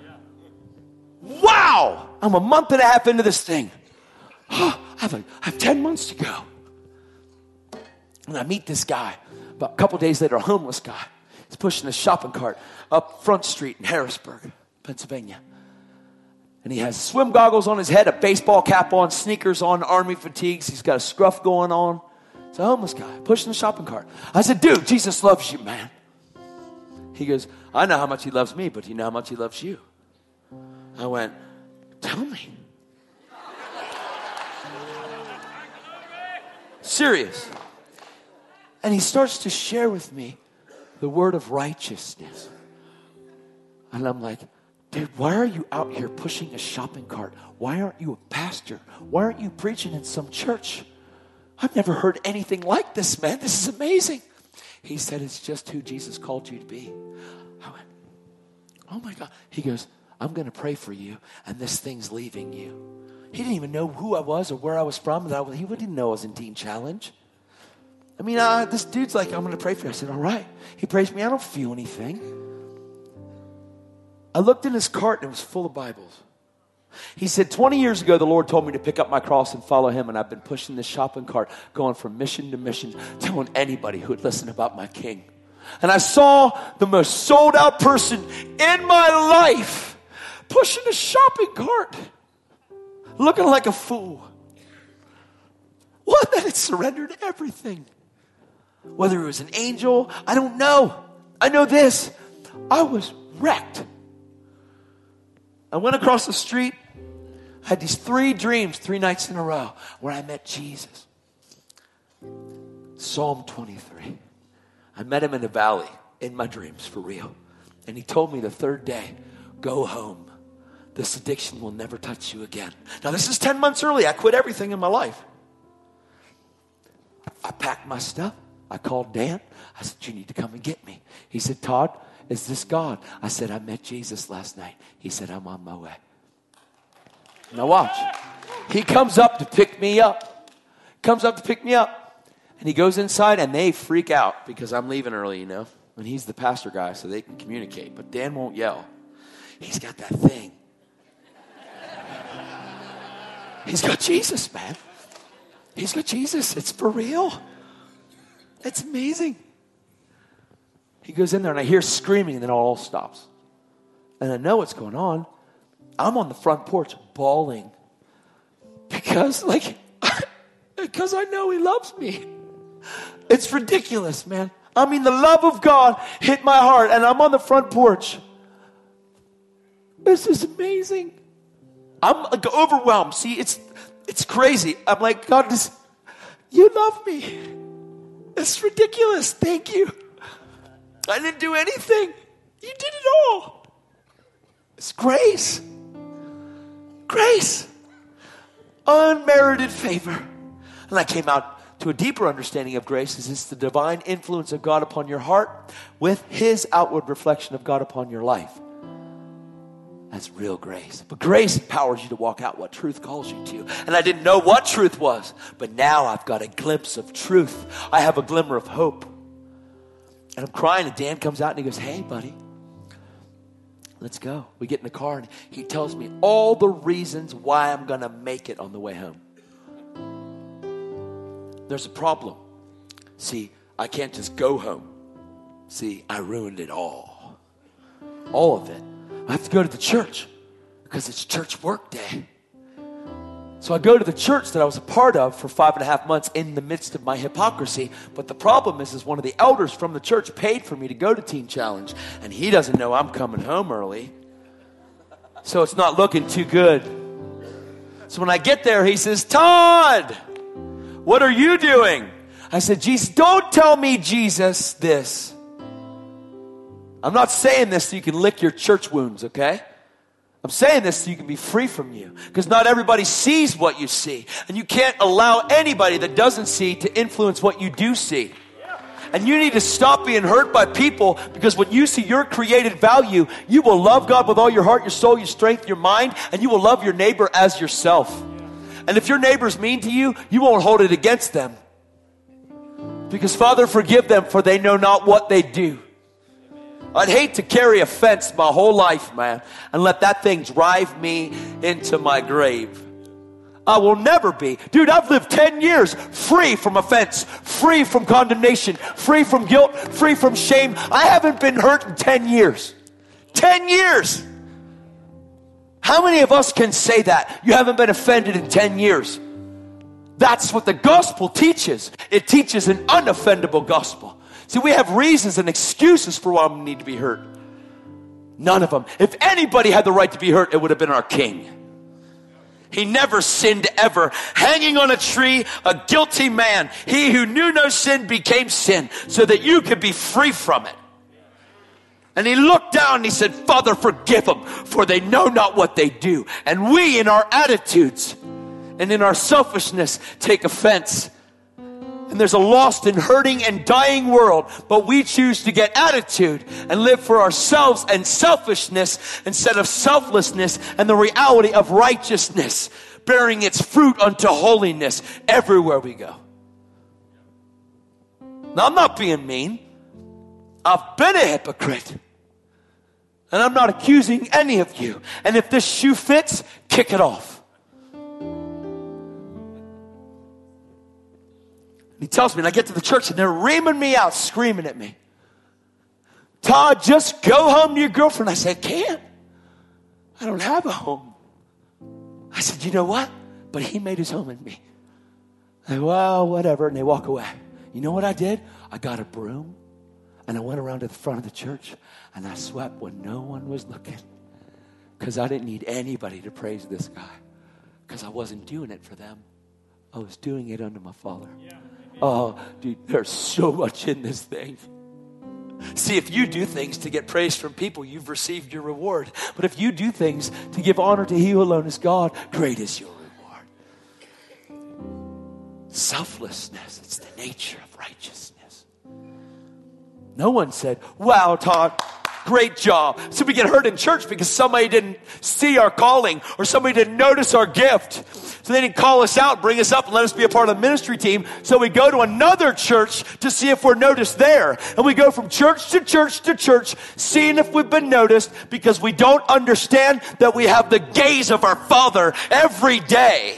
Wow. I'm a month and a half into this thing. I have, a, I have ten months to go. And I meet this guy. About a couple days later, a homeless guy. He's pushing a shopping cart up Front Street in Harrisburg, Pennsylvania. And he has swim goggles on his head, a baseball cap on, sneakers on, army fatigues. He's got a scruff going on. It's a homeless guy pushing the shopping cart. I said, dude, Jesus loves you, man. He goes, I know how much he loves me, but do you know how much he loves you? I went, tell me. Serious. And he starts to share with me the word of righteousness. And I'm like, dude, why are you out here pushing a shopping cart? Why aren't you a pastor? Why aren't you preaching in some church? I've never heard anything like this, man. This is amazing. He said, it's just who Jesus called you to be. I went, oh my God. He goes, I'm going to pray for you, and this thing's leaving you. He didn't even know who I was or where I was from. That I was, he didn't know I was in Teen Challenge. I mean, uh, this dude's like, I'm going to pray for you. I said, all right. He prays for me. I don't feel anything. I looked in his cart, and it was full of Bibles. He said, twenty years ago, the Lord told me to pick up my cross and follow him, and I've been pushing this shopping cart, going from mission to mission, telling anybody who would listen about my King. And I saw the most sold-out person in my life pushing a shopping cart, looking like a fool. One that had surrendered everything. Whether it was an angel, I don't know. I know this. I was wrecked. I went across the street. I had these three dreams, three nights in a row, where I met Jesus. Psalm twenty-three. I met him in a valley, in my dreams, for real. And he told me the third day, go home. This addiction will never touch you again. Now, this is ten months early. I quit everything in my life. I packed my stuff. I called Dan. I said, you need to come and get me. He said, Todd, is this God? I said, I met Jesus last night. He said, I'm on my way. Now watch. He comes up to pick me up. Comes up to pick me up. And he goes inside, and they freak out because I'm leaving early, you know. And he's the pastor guy, so they can communicate. But Dan won't yell. He's got that thing. He's got Jesus, man. He's got Jesus. It's for real. It's amazing. He goes in there, and I hear screaming, and then it all stops. And I know what's going on. I'm on the front porch bawling because, like, because I know he loves me. It's ridiculous, man. I mean, the love of God hit my heart, and I'm on the front porch. This is amazing. I'm like, overwhelmed. See, it's it's crazy. I'm like, God, this, You love me. It's ridiculous. Thank you. I didn't do anything. You did it all. It's grace. Grace. Unmerited favor. And I came out to a deeper understanding of grace is it's the divine influence of God upon your heart with his outward reflection of God upon your life. That's real grace. But grace empowers you to walk out what truth calls you to. And I didn't know what truth was, but now I've got a glimpse of truth. I have a glimmer of hope. And I'm crying, and Dan comes out and he goes, hey, buddy, let's go. We get in the car, and he tells me all the reasons why I'm going to make it on the way home. There's a problem. See, I can't just go home. See, I ruined it all. All of it. I have to go to the church because it's church work day. So I go to the church that I was a part of for five and a half months in the midst of my hypocrisy. But the problem is, is one of the elders from the church paid for me to go to Teen Challenge. And he doesn't know I'm coming home early. So it's not looking too good. So when I get there, he says, Todd, what are you doing? I said, Jesus, don't tell me, Jesus, this. I'm not saying this so you can lick your church wounds, okay? I'm saying this so you can be free from you. Because not everybody sees what you see. And you can't allow anybody that doesn't see to influence what you do see. And you need to stop being hurt by people, because when you see your created value, you will love God with all your heart, your soul, your strength, your mind, and you will love your neighbor as yourself. And if your neighbor's mean to you, you won't hold it against them. Because, Father, forgive them, for they know not what they do. I'd hate to carry offense my whole life, man, and let that thing drive me into my grave. I will never be. Dude, I've lived ten years free from offense, free from condemnation, free from guilt, free from shame. I haven't been hurt in ten years. ten years. How many of us can say that? You haven't been offended in ten years. That's what the gospel teaches. It teaches an unoffendable gospel. See, we have reasons and excuses for why we need to be hurt. None of them. If anybody had the right to be hurt, it would have been our King. He never sinned ever. Hanging on a tree, a guilty man. He who knew no sin became sin so that you could be free from it. And he looked down and he said, Father, forgive them, for they know not what they do. And we, in our attitudes and in our selfishness, take offense. And there's a lost and hurting and dying world, but we choose to get attitude and live for ourselves and selfishness instead of selflessness and the reality of righteousness, bearing its fruit unto holiness everywhere we go. Now, I'm not being mean. I've been a hypocrite. And I'm not accusing any of you. And if this shoe fits, kick it off. He tells me, and I get to the church, and they're reaming me out, screaming at me. Todd, just go home to your girlfriend. I said, I can't. I don't have a home. I said, you know what? But he made his home in me. I said, well, whatever. And they walk away. You know what I did? I got a broom, and I went around to the front of the church, and I swept when no one was looking. Because I didn't need anybody to praise this guy. Because I wasn't doing it for them. I was doing it unto my Father. Yeah. Oh, dude, there's so much in this thing. See, if you do things to get praise from people, you've received your reward. But if you do things to give honor to He who alone is God, great is your reward. Selflessness, it's the nature of righteousness. No one said, wow, Todd, great job. So we get hurt in church because somebody didn't see our calling or somebody didn't notice our gift. So they didn't call us out, bring us up, and let us be a part of the ministry team. So we go to another church to see if we're noticed there. And we go from church to church to church, seeing if we've been noticed, because we don't understand that we have the gaze of our Father every day.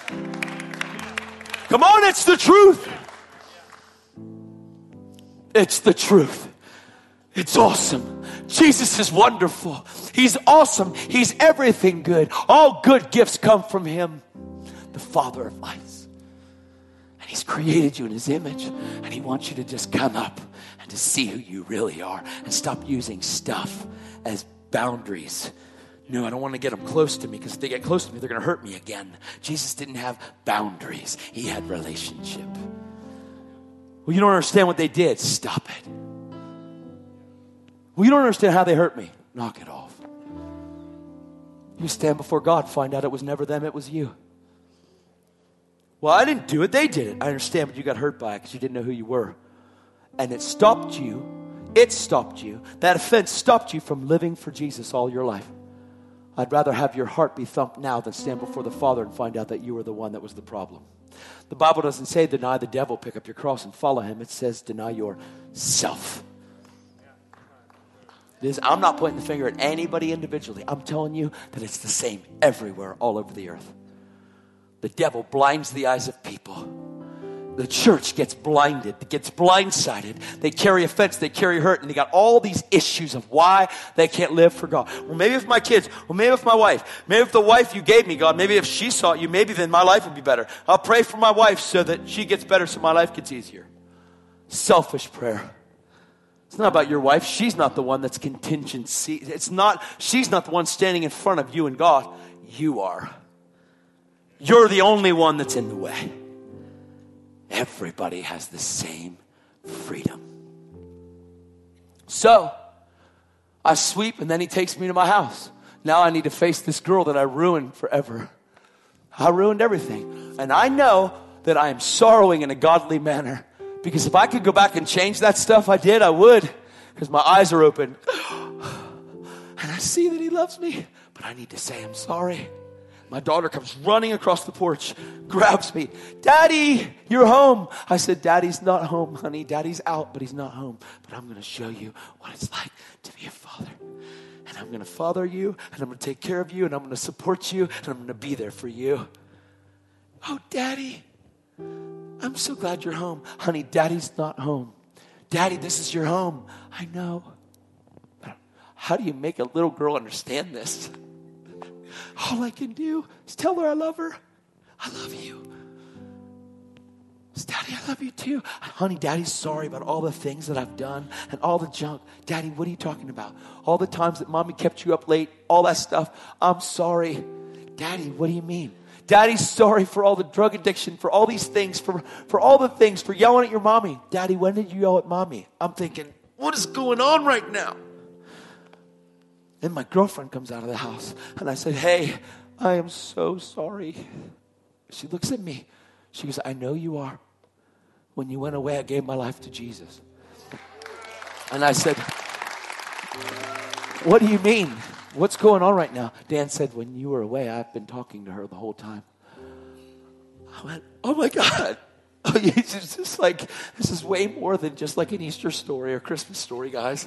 Come on, it's the truth. It's the truth. It's awesome. Jesus is wonderful. He's awesome. He's everything good. All good gifts come from Him, the Father of lights. And He's created you in His image. And He wants you to just come up and to see who you really are. And stop using stuff as boundaries. No, I don't want to get them close to me because if they get close to me, they're going to hurt me again. Jesus didn't have boundaries. He had relationship. Well, you don't understand what they did. Stop it. Well, you don't understand how they hurt me. Knock it off. You stand before God, find out it was never them, it was you. Well, I didn't do it. They did it. I understand, but you got hurt by it because you didn't know who you were. And it stopped you. It stopped you. That offense stopped you from living for Jesus all your life. I'd rather have your heart be thumped now than stand before the Father and find out that you were the one that was the problem. The Bible doesn't say deny the devil, pick up your cross and follow him. It says deny yourself. It is, I'm not pointing the finger at anybody individually. I'm telling you that it's the same everywhere, all over the earth. The devil blinds the eyes of people. The church gets blinded, gets blindsided. They carry offense, they carry hurt, and they got all these issues of why they can't live for God. Well, maybe if my kids, well, maybe if my wife, maybe if the wife you gave me, God, maybe if she saw you, maybe then my life would be better. I'll pray for my wife so that she gets better so my life gets easier. Selfish prayer. It's not about your wife. She's not the one that's contingency. It's not, she's not the one standing in front of you and God. You are. You're the only one that's in the way. Everybody has the same freedom. So, I sweep and then he takes me to my house. Now I need to face this girl that I ruined forever. I ruined everything. And I know that I am sorrowing in a godly manner. Because if I could go back and change that stuff I did, I would. Because my eyes are open. And I see that he loves me. But I need to say I'm sorry. My daughter comes running across the porch, grabs me. Daddy, you're home. I said, Daddy's not home, honey. Daddy's out, but he's not home. But I'm going to show you what it's like to be a father. And I'm going to father you, and I'm going to take care of you, and I'm going to support you, and I'm going to be there for you. Oh, Daddy, I'm so glad you're home. Honey, Daddy's not home. Daddy, this is your home. I know. How do you make a little girl understand this? All I can do is tell her I love her. I love you. Daddy, I love you too. Honey, Daddy's sorry about all the things that I've done and all the junk. Daddy, what are you talking about? All the times that Mommy kept you up late, all that stuff. I'm sorry. Daddy, what do you mean? Daddy's sorry for all the drug addiction, for all these things, for, for all the things, for yelling at your mommy. Daddy, when did you yell at Mommy? I'm thinking, what is going on right now? And my girlfriend comes out of the house. And I said, hey, I am so sorry. She looks at me. She goes, I know you are. When you went away, I gave my life to Jesus. And I said, what do you mean? What's going on right now? Dan said, when you were away, I've been talking to her the whole time. I went, oh my God. It's just like, this is way more than just like an Easter story or Christmas story, guys.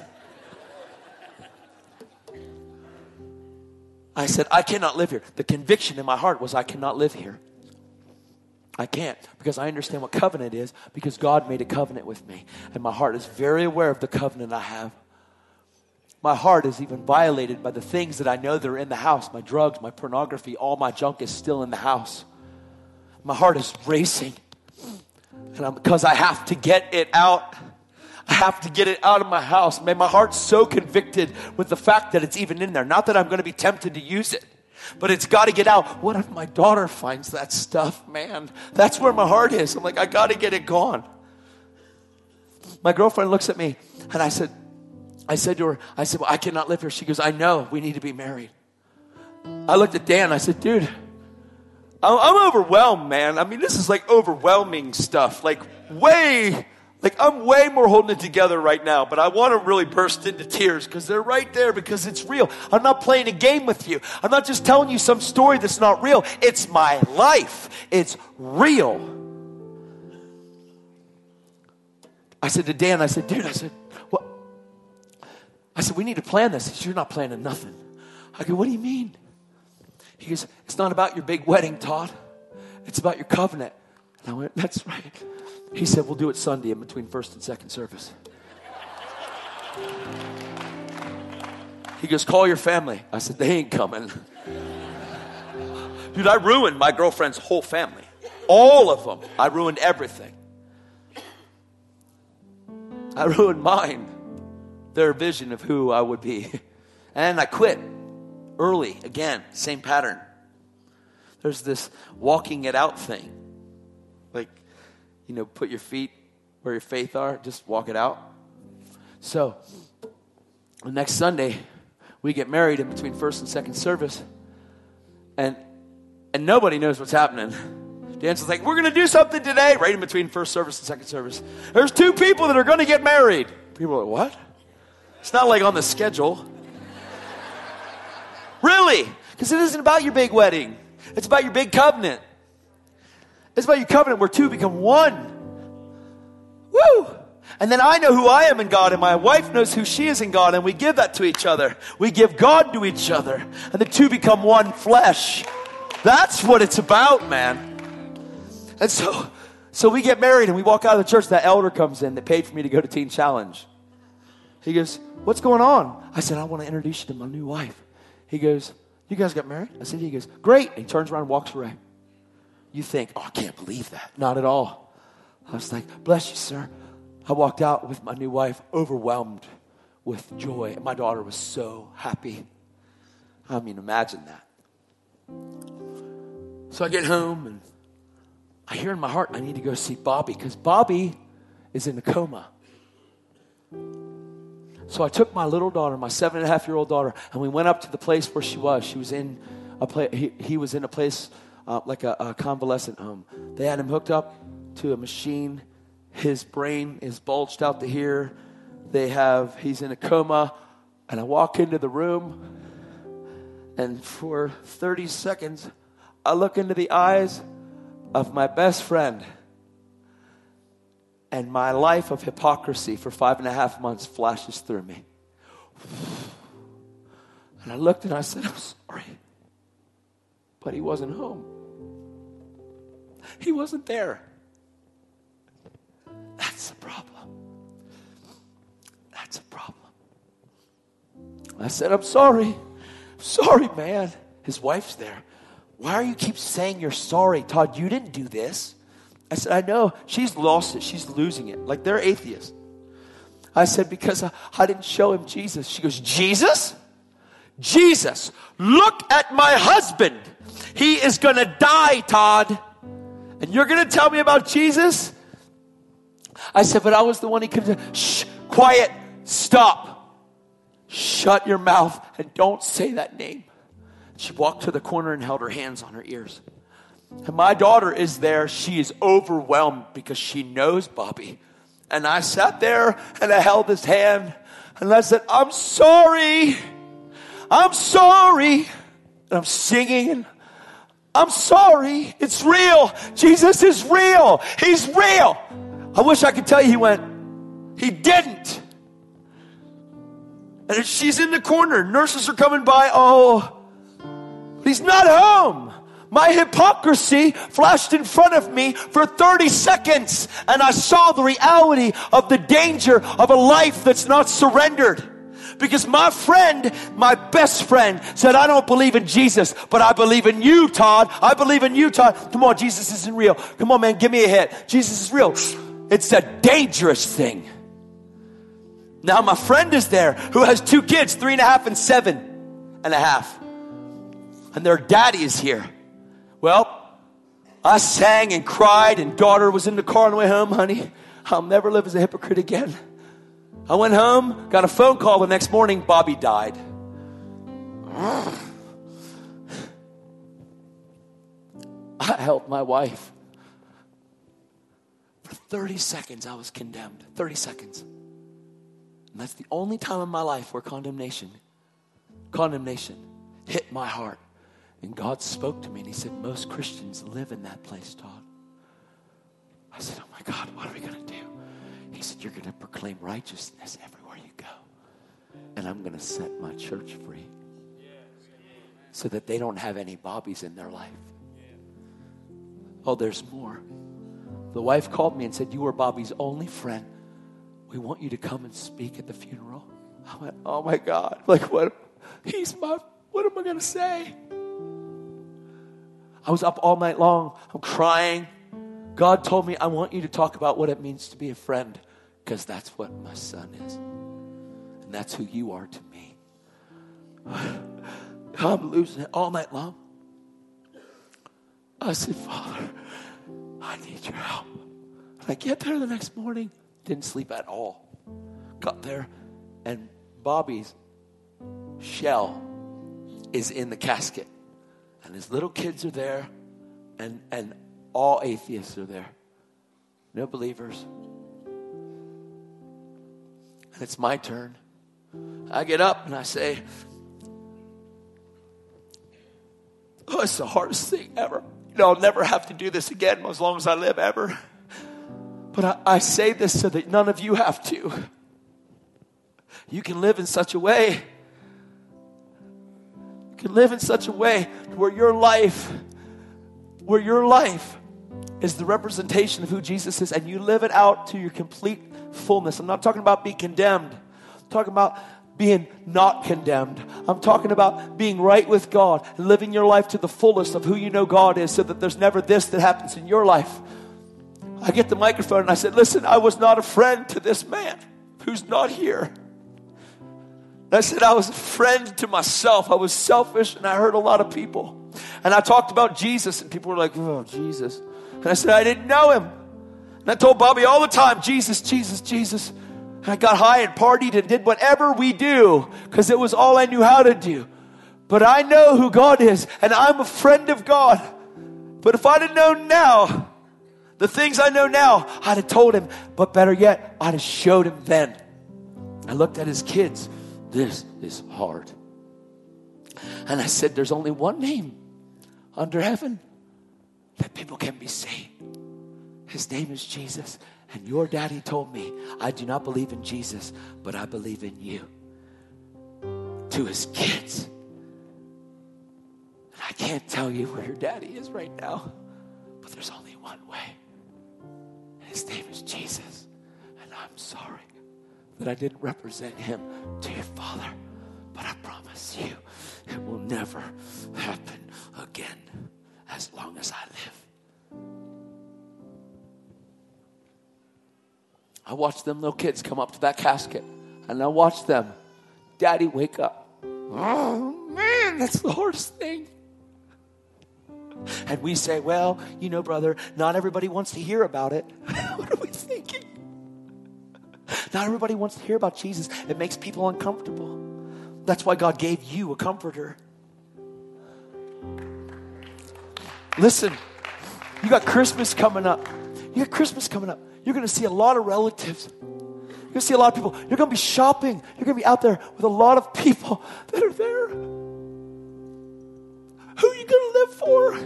I said, I cannot live here. The conviction in my heart was I cannot live here. I can't because I understand what covenant is because God made a covenant with me. And my heart is very aware of the covenant I have. My heart is even violated by the things that I know that are in the house. My drugs, my pornography, all my junk is still in the house. My heart is racing. And I'm, because I have to get it out. I have to get it out of my house. Man, my heart's so convicted with the fact that it's even in there. Not that I'm going to be tempted to use it, but it's got to get out. What if my daughter finds that stuff, man? That's where my heart is. I'm like, I got to get it gone. My girlfriend looks at me, and I said, I said to her, I said, well, I cannot live here. She goes, I know. We need to be married. I looked at Dan. I said, dude, I'm overwhelmed, man. I mean, this is like overwhelming stuff. Like way... Like, I'm way more holding it together right now, but I want to really burst into tears because they're right there because it's real. I'm not playing a game with you. I'm not just telling you some story that's not real. It's my life. It's real. I said to Dan, I said, dude, I said, what? I said, we need to plan this. He said, you're not planning nothing. I go, what do you mean? He goes, it's not about your big wedding, Todd. It's about your covenant. And I went, that's right. He said, we'll do it Sunday in between first and second service. He goes, call your family. I said, they ain't coming. Dude, I ruined my girlfriend's whole family. All of them. I ruined everything. I ruined mine. Their vision of who I would be. And I quit. Early, again, same pattern. There's this walking it out thing. Like, you know, put your feet where your faith are, just walk it out. So, the next Sunday, we get married in between first and second service. And and nobody knows what's happening. Dan's like, we're going to do something today, right in between first service and second service. There's two people that are going to get married. People are like, what? It's not like on the schedule. Really? Because it isn't about your big wedding. It's about your big covenant. It's about your covenant where two become one. Woo! And then I know who I am in God, and my wife knows who she is in God, and we give that to each other. We give God to each other, and the two become one flesh. That's what it's about, man. And so, so we get married, and we walk out of the church. That elder comes in that paid for me to go to Teen Challenge. He goes, what's going on? I said, I want to introduce you to my new wife. He goes, you guys got married? I said, he goes, great. And he turns around and walks away. You think, oh, I can't believe that. Not at all. I was like, bless you, sir. I walked out with my new wife, overwhelmed with joy. My daughter was so happy. I mean, imagine that. So I get home, and I hear in my heart I need to go see Bobby, because Bobby is in a coma. So I took my little daughter, my seven and a half year old daughter, and we went up to the place where she was. She was in a place. He, he was in a place uh, like a, a convalescent home. They had him hooked up to a machine. His brain is bulged out to here. They have. He's in a coma, and I walk into the room, and for thirty seconds, I look into the eyes of my best friend. And my life of hypocrisy for five and a half months flashes through me. And I looked and I said, I'm sorry. But he wasn't home. He wasn't there. That's a problem. That's a problem. I said, I'm sorry. I'm sorry, man. His wife's there. Why are you keep saying you're sorry? Todd, you didn't do this. I said, I know. She's lost it. She's losing it. Like, they're atheists. I said, because I, I didn't show him Jesus. She goes, Jesus? Jesus, look at my husband. He is going to die, Todd. And you're going to tell me about Jesus? I said, but I was the one he could. Shh, quiet, stop. Shut your mouth and don't say that name. She walked to the corner and held her hands on her ears. And my daughter is there. She is overwhelmed because she knows Bobby. And I sat there and I held his hand and I said, I'm sorry. I'm sorry. And I'm singing and I'm sorry. It's real. Jesus is real. He's real. I wish I could tell you he went. He didn't. And she's in the corner. Nurses are coming by. Oh, but he's not home. My hypocrisy flashed in front of me for thirty seconds, and I saw the reality of the danger of a life that's not surrendered. Because my friend, my best friend, said, I don't believe in Jesus, but I believe in you, Todd. I believe in you, Todd. Come on, Jesus isn't real. Come on, man, give me a hit. Jesus is real. It's a dangerous thing. Now my friend is there who has two kids, three and a half and seven and a half. And their daddy is here. Well, I sang and cried, and daughter was in the car on the way home. Honey, I'll never live as a hypocrite again. I went home, got a phone call the next morning. Bobby died. I held my wife. For thirty seconds, I was condemned. thirty seconds. And that's the only time in my life where condemnation, condemnation hit my heart. And God spoke to me and he said, most Christians live in that place, Todd. I said, oh my God, what are we going to do? He said, you're going to proclaim righteousness everywhere you go. And I'm going to set my church free so that they don't have any Bobbies in their life. Oh, there's more. The wife called me and said, you were Bobby's only friend. We want you to come and speak at the funeral. I went, oh my God. Like, what? He's my, what am I going to say? I was up all night long. I'm crying. God told me, I want you to talk about what it means to be a friend, because that's what my son is. And that's who you are to me. I'm losing it all night long. I said, Father, I need your help. And I get there the next morning, didn't sleep at all. Got there, and Bobby's shell is in the casket. And his little kids are there, and, and all atheists are there. No believers. And it's my turn. I get up and I say, oh, it's the hardest thing ever. You know, I'll never have to do this again as long as I live, ever. But I, I say this so that none of you have to. You can live in such a way. You can live in such a way where your life, where your life is the representation of who Jesus is, and you live it out to your complete fullness. I'm not talking about being condemned. I'm talking about being not condemned. I'm talking about being right with God and living your life to the fullest of who you know God is, so that there's never this that happens in your life. I get the microphone and I said, listen, I was not a friend to this man who's not here. And I said, I was a friend to myself. I was selfish and I hurt a lot of people. And I talked about Jesus and people were like, oh, Jesus. And I said, I didn't know him. And I told Bobby all the time, Jesus, Jesus, Jesus. And I got high and partied and did whatever we do because it was all I knew how to do. But I know who God is, and I'm a friend of God. But if I'd have known now, the things I know now, I'd have told him. But better yet, I'd have showed him then. I looked at his kids. This is hard. And I said, there's only one name under heaven that people can be saved. His name is Jesus. And your daddy told me, I do not believe in Jesus, but I believe in you. To his kids. And I can't tell you where your daddy is right now, but there's only one way. And his name is Jesus. And I'm sorry that I didn't represent him to your father, but I promise you it will never happen again as long as I live. I watched them little kids come up to that casket, and I watched them, Daddy, wake up. Oh, man, that's the hardest thing. And we say, well, you know, brother, not everybody wants to hear about it. What are we thinking? Not everybody wants to hear about Jesus. It makes people uncomfortable. That's why God gave you a comforter. Listen, you got Christmas coming up. You got Christmas coming up. You're going to see a lot of relatives. You're going to see a lot of people. You're going to be shopping. You're going to be out there with a lot of people that are there. Who are you going to live for?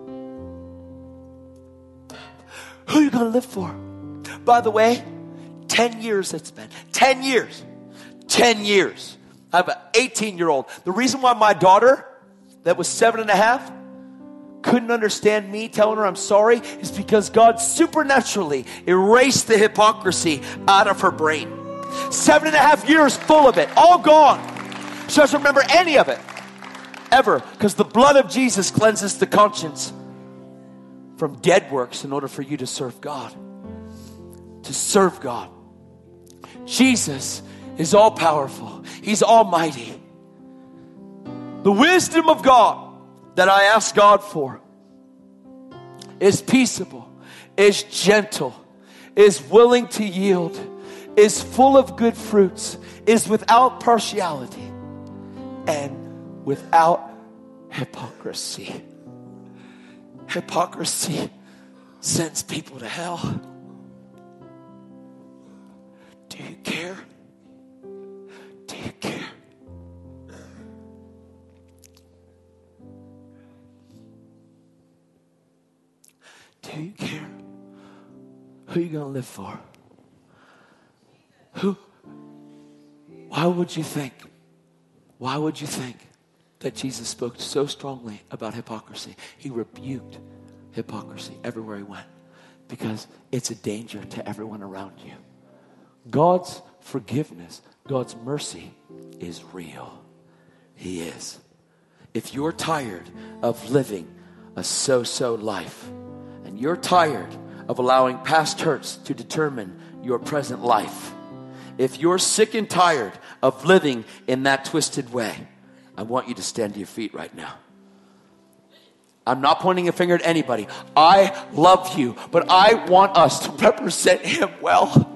Who are you going to live for? By the way, ten years it's been. ten years. ten years. I have an eighteen-year-old. The reason why my daughter, that was seven and a half, couldn't understand me telling her I'm sorry is because God supernaturally erased the hypocrisy out of her brain. Seven and a half years full of it, all gone. She doesn't remember any of it, ever, because the blood of Jesus cleanses the conscience from dead works in order for you to serve God. To serve God. Jesus is all powerful. He's almighty. The wisdom of God that I ask God for is peaceable, is gentle, is willing to yield, is full of good fruits, is without partiality, and without hypocrisy. Hypocrisy sends people to hell. Do you care? Do you care? Do you care? Who are you going to live for? Who? Why would you think? Why would you think that Jesus spoke so strongly about hypocrisy? He rebuked hypocrisy everywhere he went because it's a danger to everyone around you. God's forgiveness, God's mercy is real. He is. If you're tired of living a so-so life, and you're tired of allowing past hurts to determine your present life, if you're sick and tired of living in that twisted way, I want you to stand to your feet right now. I'm not pointing a finger at anybody. I love you, but I want us to represent him well.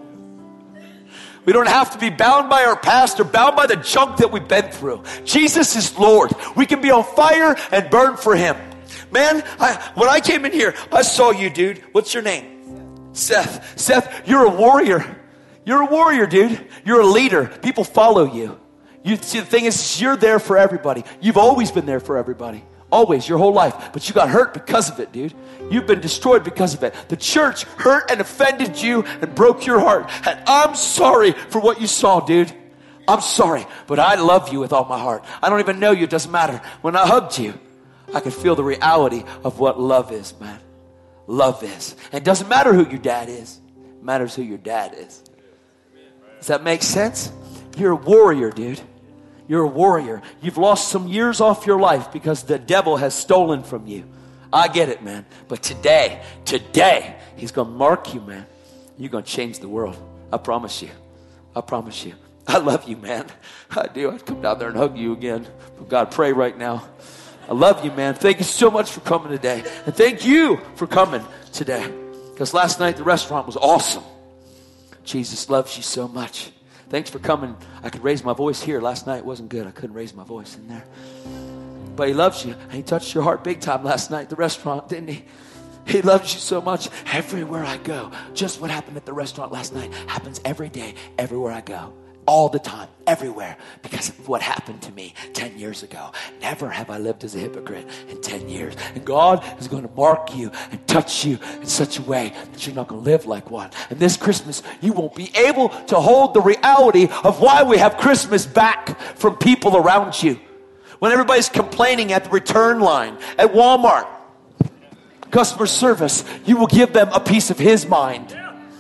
We don't have to be bound by our past or bound by the junk that we've been through. Jesus is Lord. We can be on fire and burn for him. Man, I, when I came in here, I saw you, dude. What's your name? Seth. Seth, you're a warrior. You're a warrior, dude. You're a leader. People follow you. You see, the thing is, you're there for everybody. You've always been there for everybody. Always, your whole life. But you got hurt because of it, dude. You've been destroyed because of it. The church hurt and offended you and broke your heart. And I'm sorry for what you saw, dude. I'm sorry. But I love you with all my heart. I don't even know you. It doesn't matter. When I hugged you, I could feel the reality of what love is, man. Love is. And it doesn't matter who your dad is. It matters who your dad is. Does that make sense? You're a warrior, dude. You're a warrior. You've lost some years off your life because the devil has stolen from you. I get it, man. But today, today, he's going to mark you, man. You're going to change the world. I promise you. I promise you. I love you, man. I do. I'd come down there and hug you again. But God, pray right now. I love you, man. Thank you so much for coming today. And thank you for coming today. Because last night the restaurant was awesome. Jesus loves you so much. Thanks for coming. I could raise my voice here. Last night wasn't good. I couldn't raise my voice in there. But he loves you. And he touched your heart big time last night at the restaurant, didn't he? He loves you so much. Everywhere I go. Just what happened at the restaurant last night happens every day, everywhere I go. All the time, everywhere, because of what happened to me ten years ago. Never have I lived as a hypocrite in ten years. And God is going to mark you and touch you in such a way that you're not going to live like one. And this Christmas, you won't be able to hold the reality of why we have Christmas back from people around you. When everybody's complaining at the return line, at Walmart, customer service, you will give them a piece of his mind.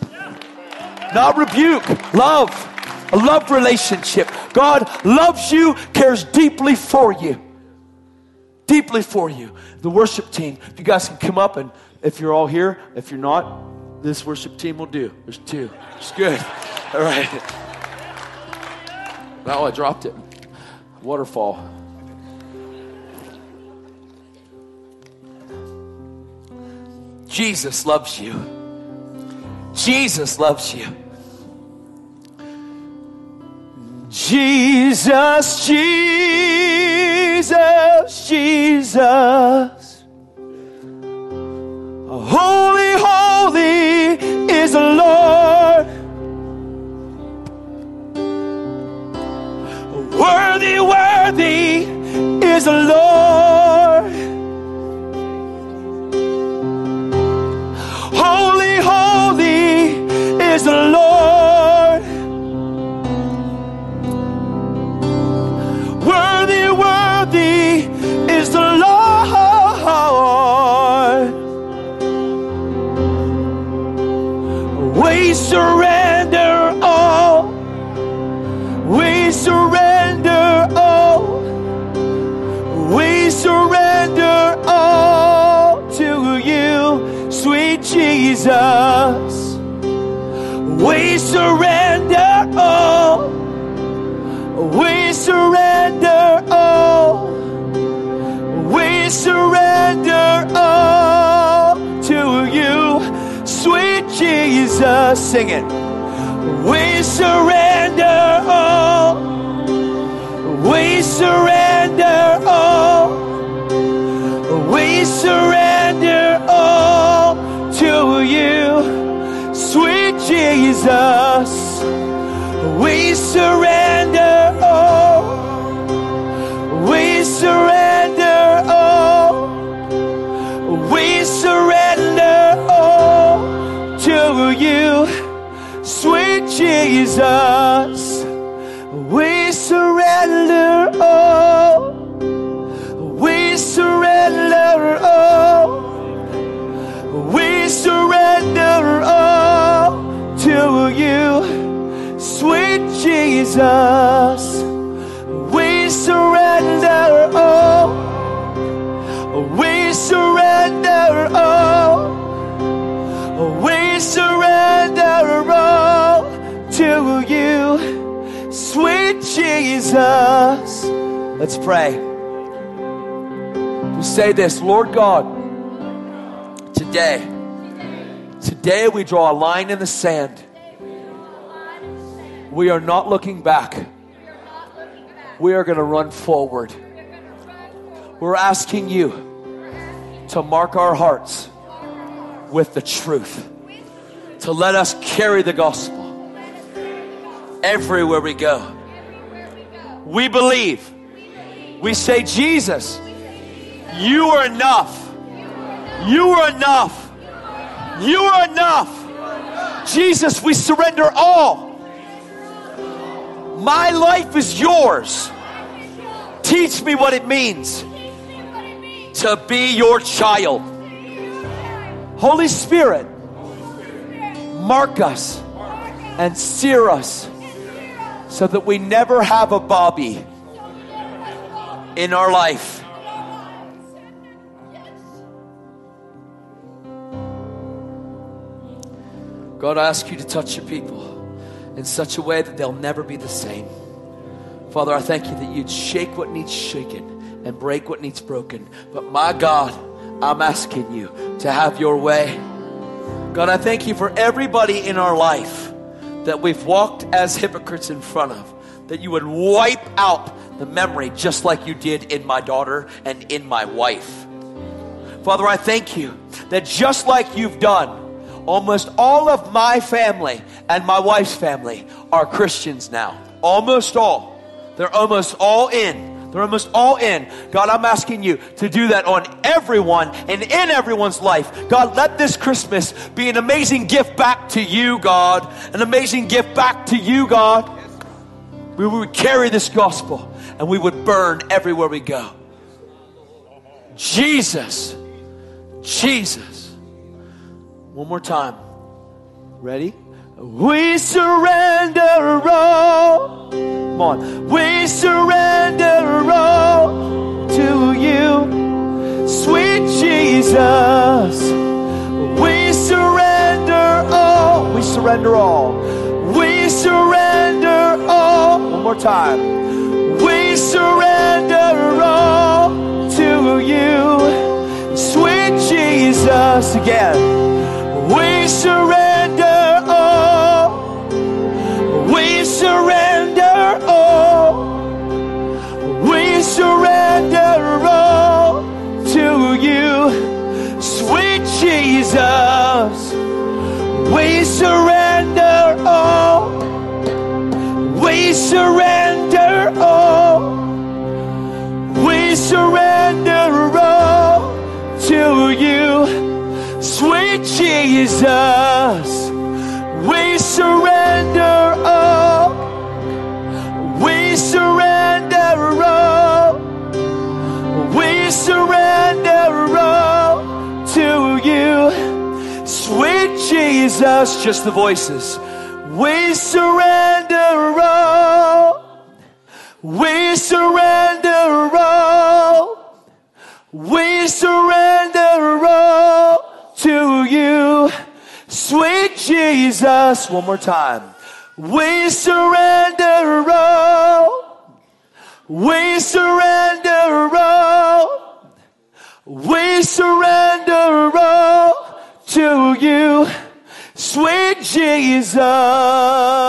Not rebuke, love. A love relationship. God loves you, cares deeply for you. Deeply for you. The worship team, if you guys can come up, and if you're all here, if you're not, this worship team will do. There's two. It's good. All right. Oh, I dropped it. Waterfall. Jesus loves you. Jesus loves you. Jesus, Jesus, Jesus. Holy, holy is the Lord. Worthy, worthy is the Lord. Holy, holy is the Lord. Worthy, worthy is the Lord. We surrender all. We surrender all. We surrender all to you, sweet Jesus. We surrender all. We surrender all. We surrender all to you, sweet Jesus. Sing it. We surrender all. We surrender all. We surrender all to you, sweet Jesus. We surrender all. We surrender all. We surrender all to you, sweet Jesus. We surrender all. We surrender all. We surrender all to you, sweet Jesus. We surrender all. We surrender all. We surrender all to you, sweet Jesus. Let's pray. We say this, Lord God, today, today we draw a line in the sand. We are not looking back. We are going to run forward. We're asking you to mark our hearts with the truth, to let us carry the gospel everywhere we go. We believe. We say, Jesus, you are enough. You are enough. You are enough. Jesus, we surrender all. My life is yours. Teach me what it means to be your child. Holy Spirit, mark us and sear us so that we never have a Bobby in our life. God, I ask you to touch your people in such a way that they'll never be the same. Father, I thank you that you'd shake what needs shaken and break what needs broken. But my God, I'm asking you to have your way. God, I thank you for everybody in our life that we've walked as hypocrites in front of, that you would wipe out the memory just like you did in my daughter and in my wife. Father, I thank you that just like you've done, almost all of my family and my wife's family are Christians now. Almost all. They're almost all in. They're almost all in. God, I'm asking you to do that on everyone and in everyone's life. God, let this Christmas be an amazing gift back to you, God. An amazing gift back to you, God. We would carry this gospel and we would burn everywhere we go. Jesus. Jesus. One more time. Ready? We surrender all. Come on. We surrender all to you, sweet Jesus. We surrender all. We surrender all. We surrender all. One more time. We surrender all to you, sweet Jesus. Again. We surrender all. We surrender all. We surrender all to you, sweet Jesus. We surrender all. We surrender all. We surrender all to you, sweet Jesus. We surrender all. We surrender all. We surrender all to you, sweet Jesus. Just the voices. We surrender all. We surrender all. We surrender all to you, sweet Jesus. One more time. We surrender all. We surrender all. We surrender all to you, sweet Jesus.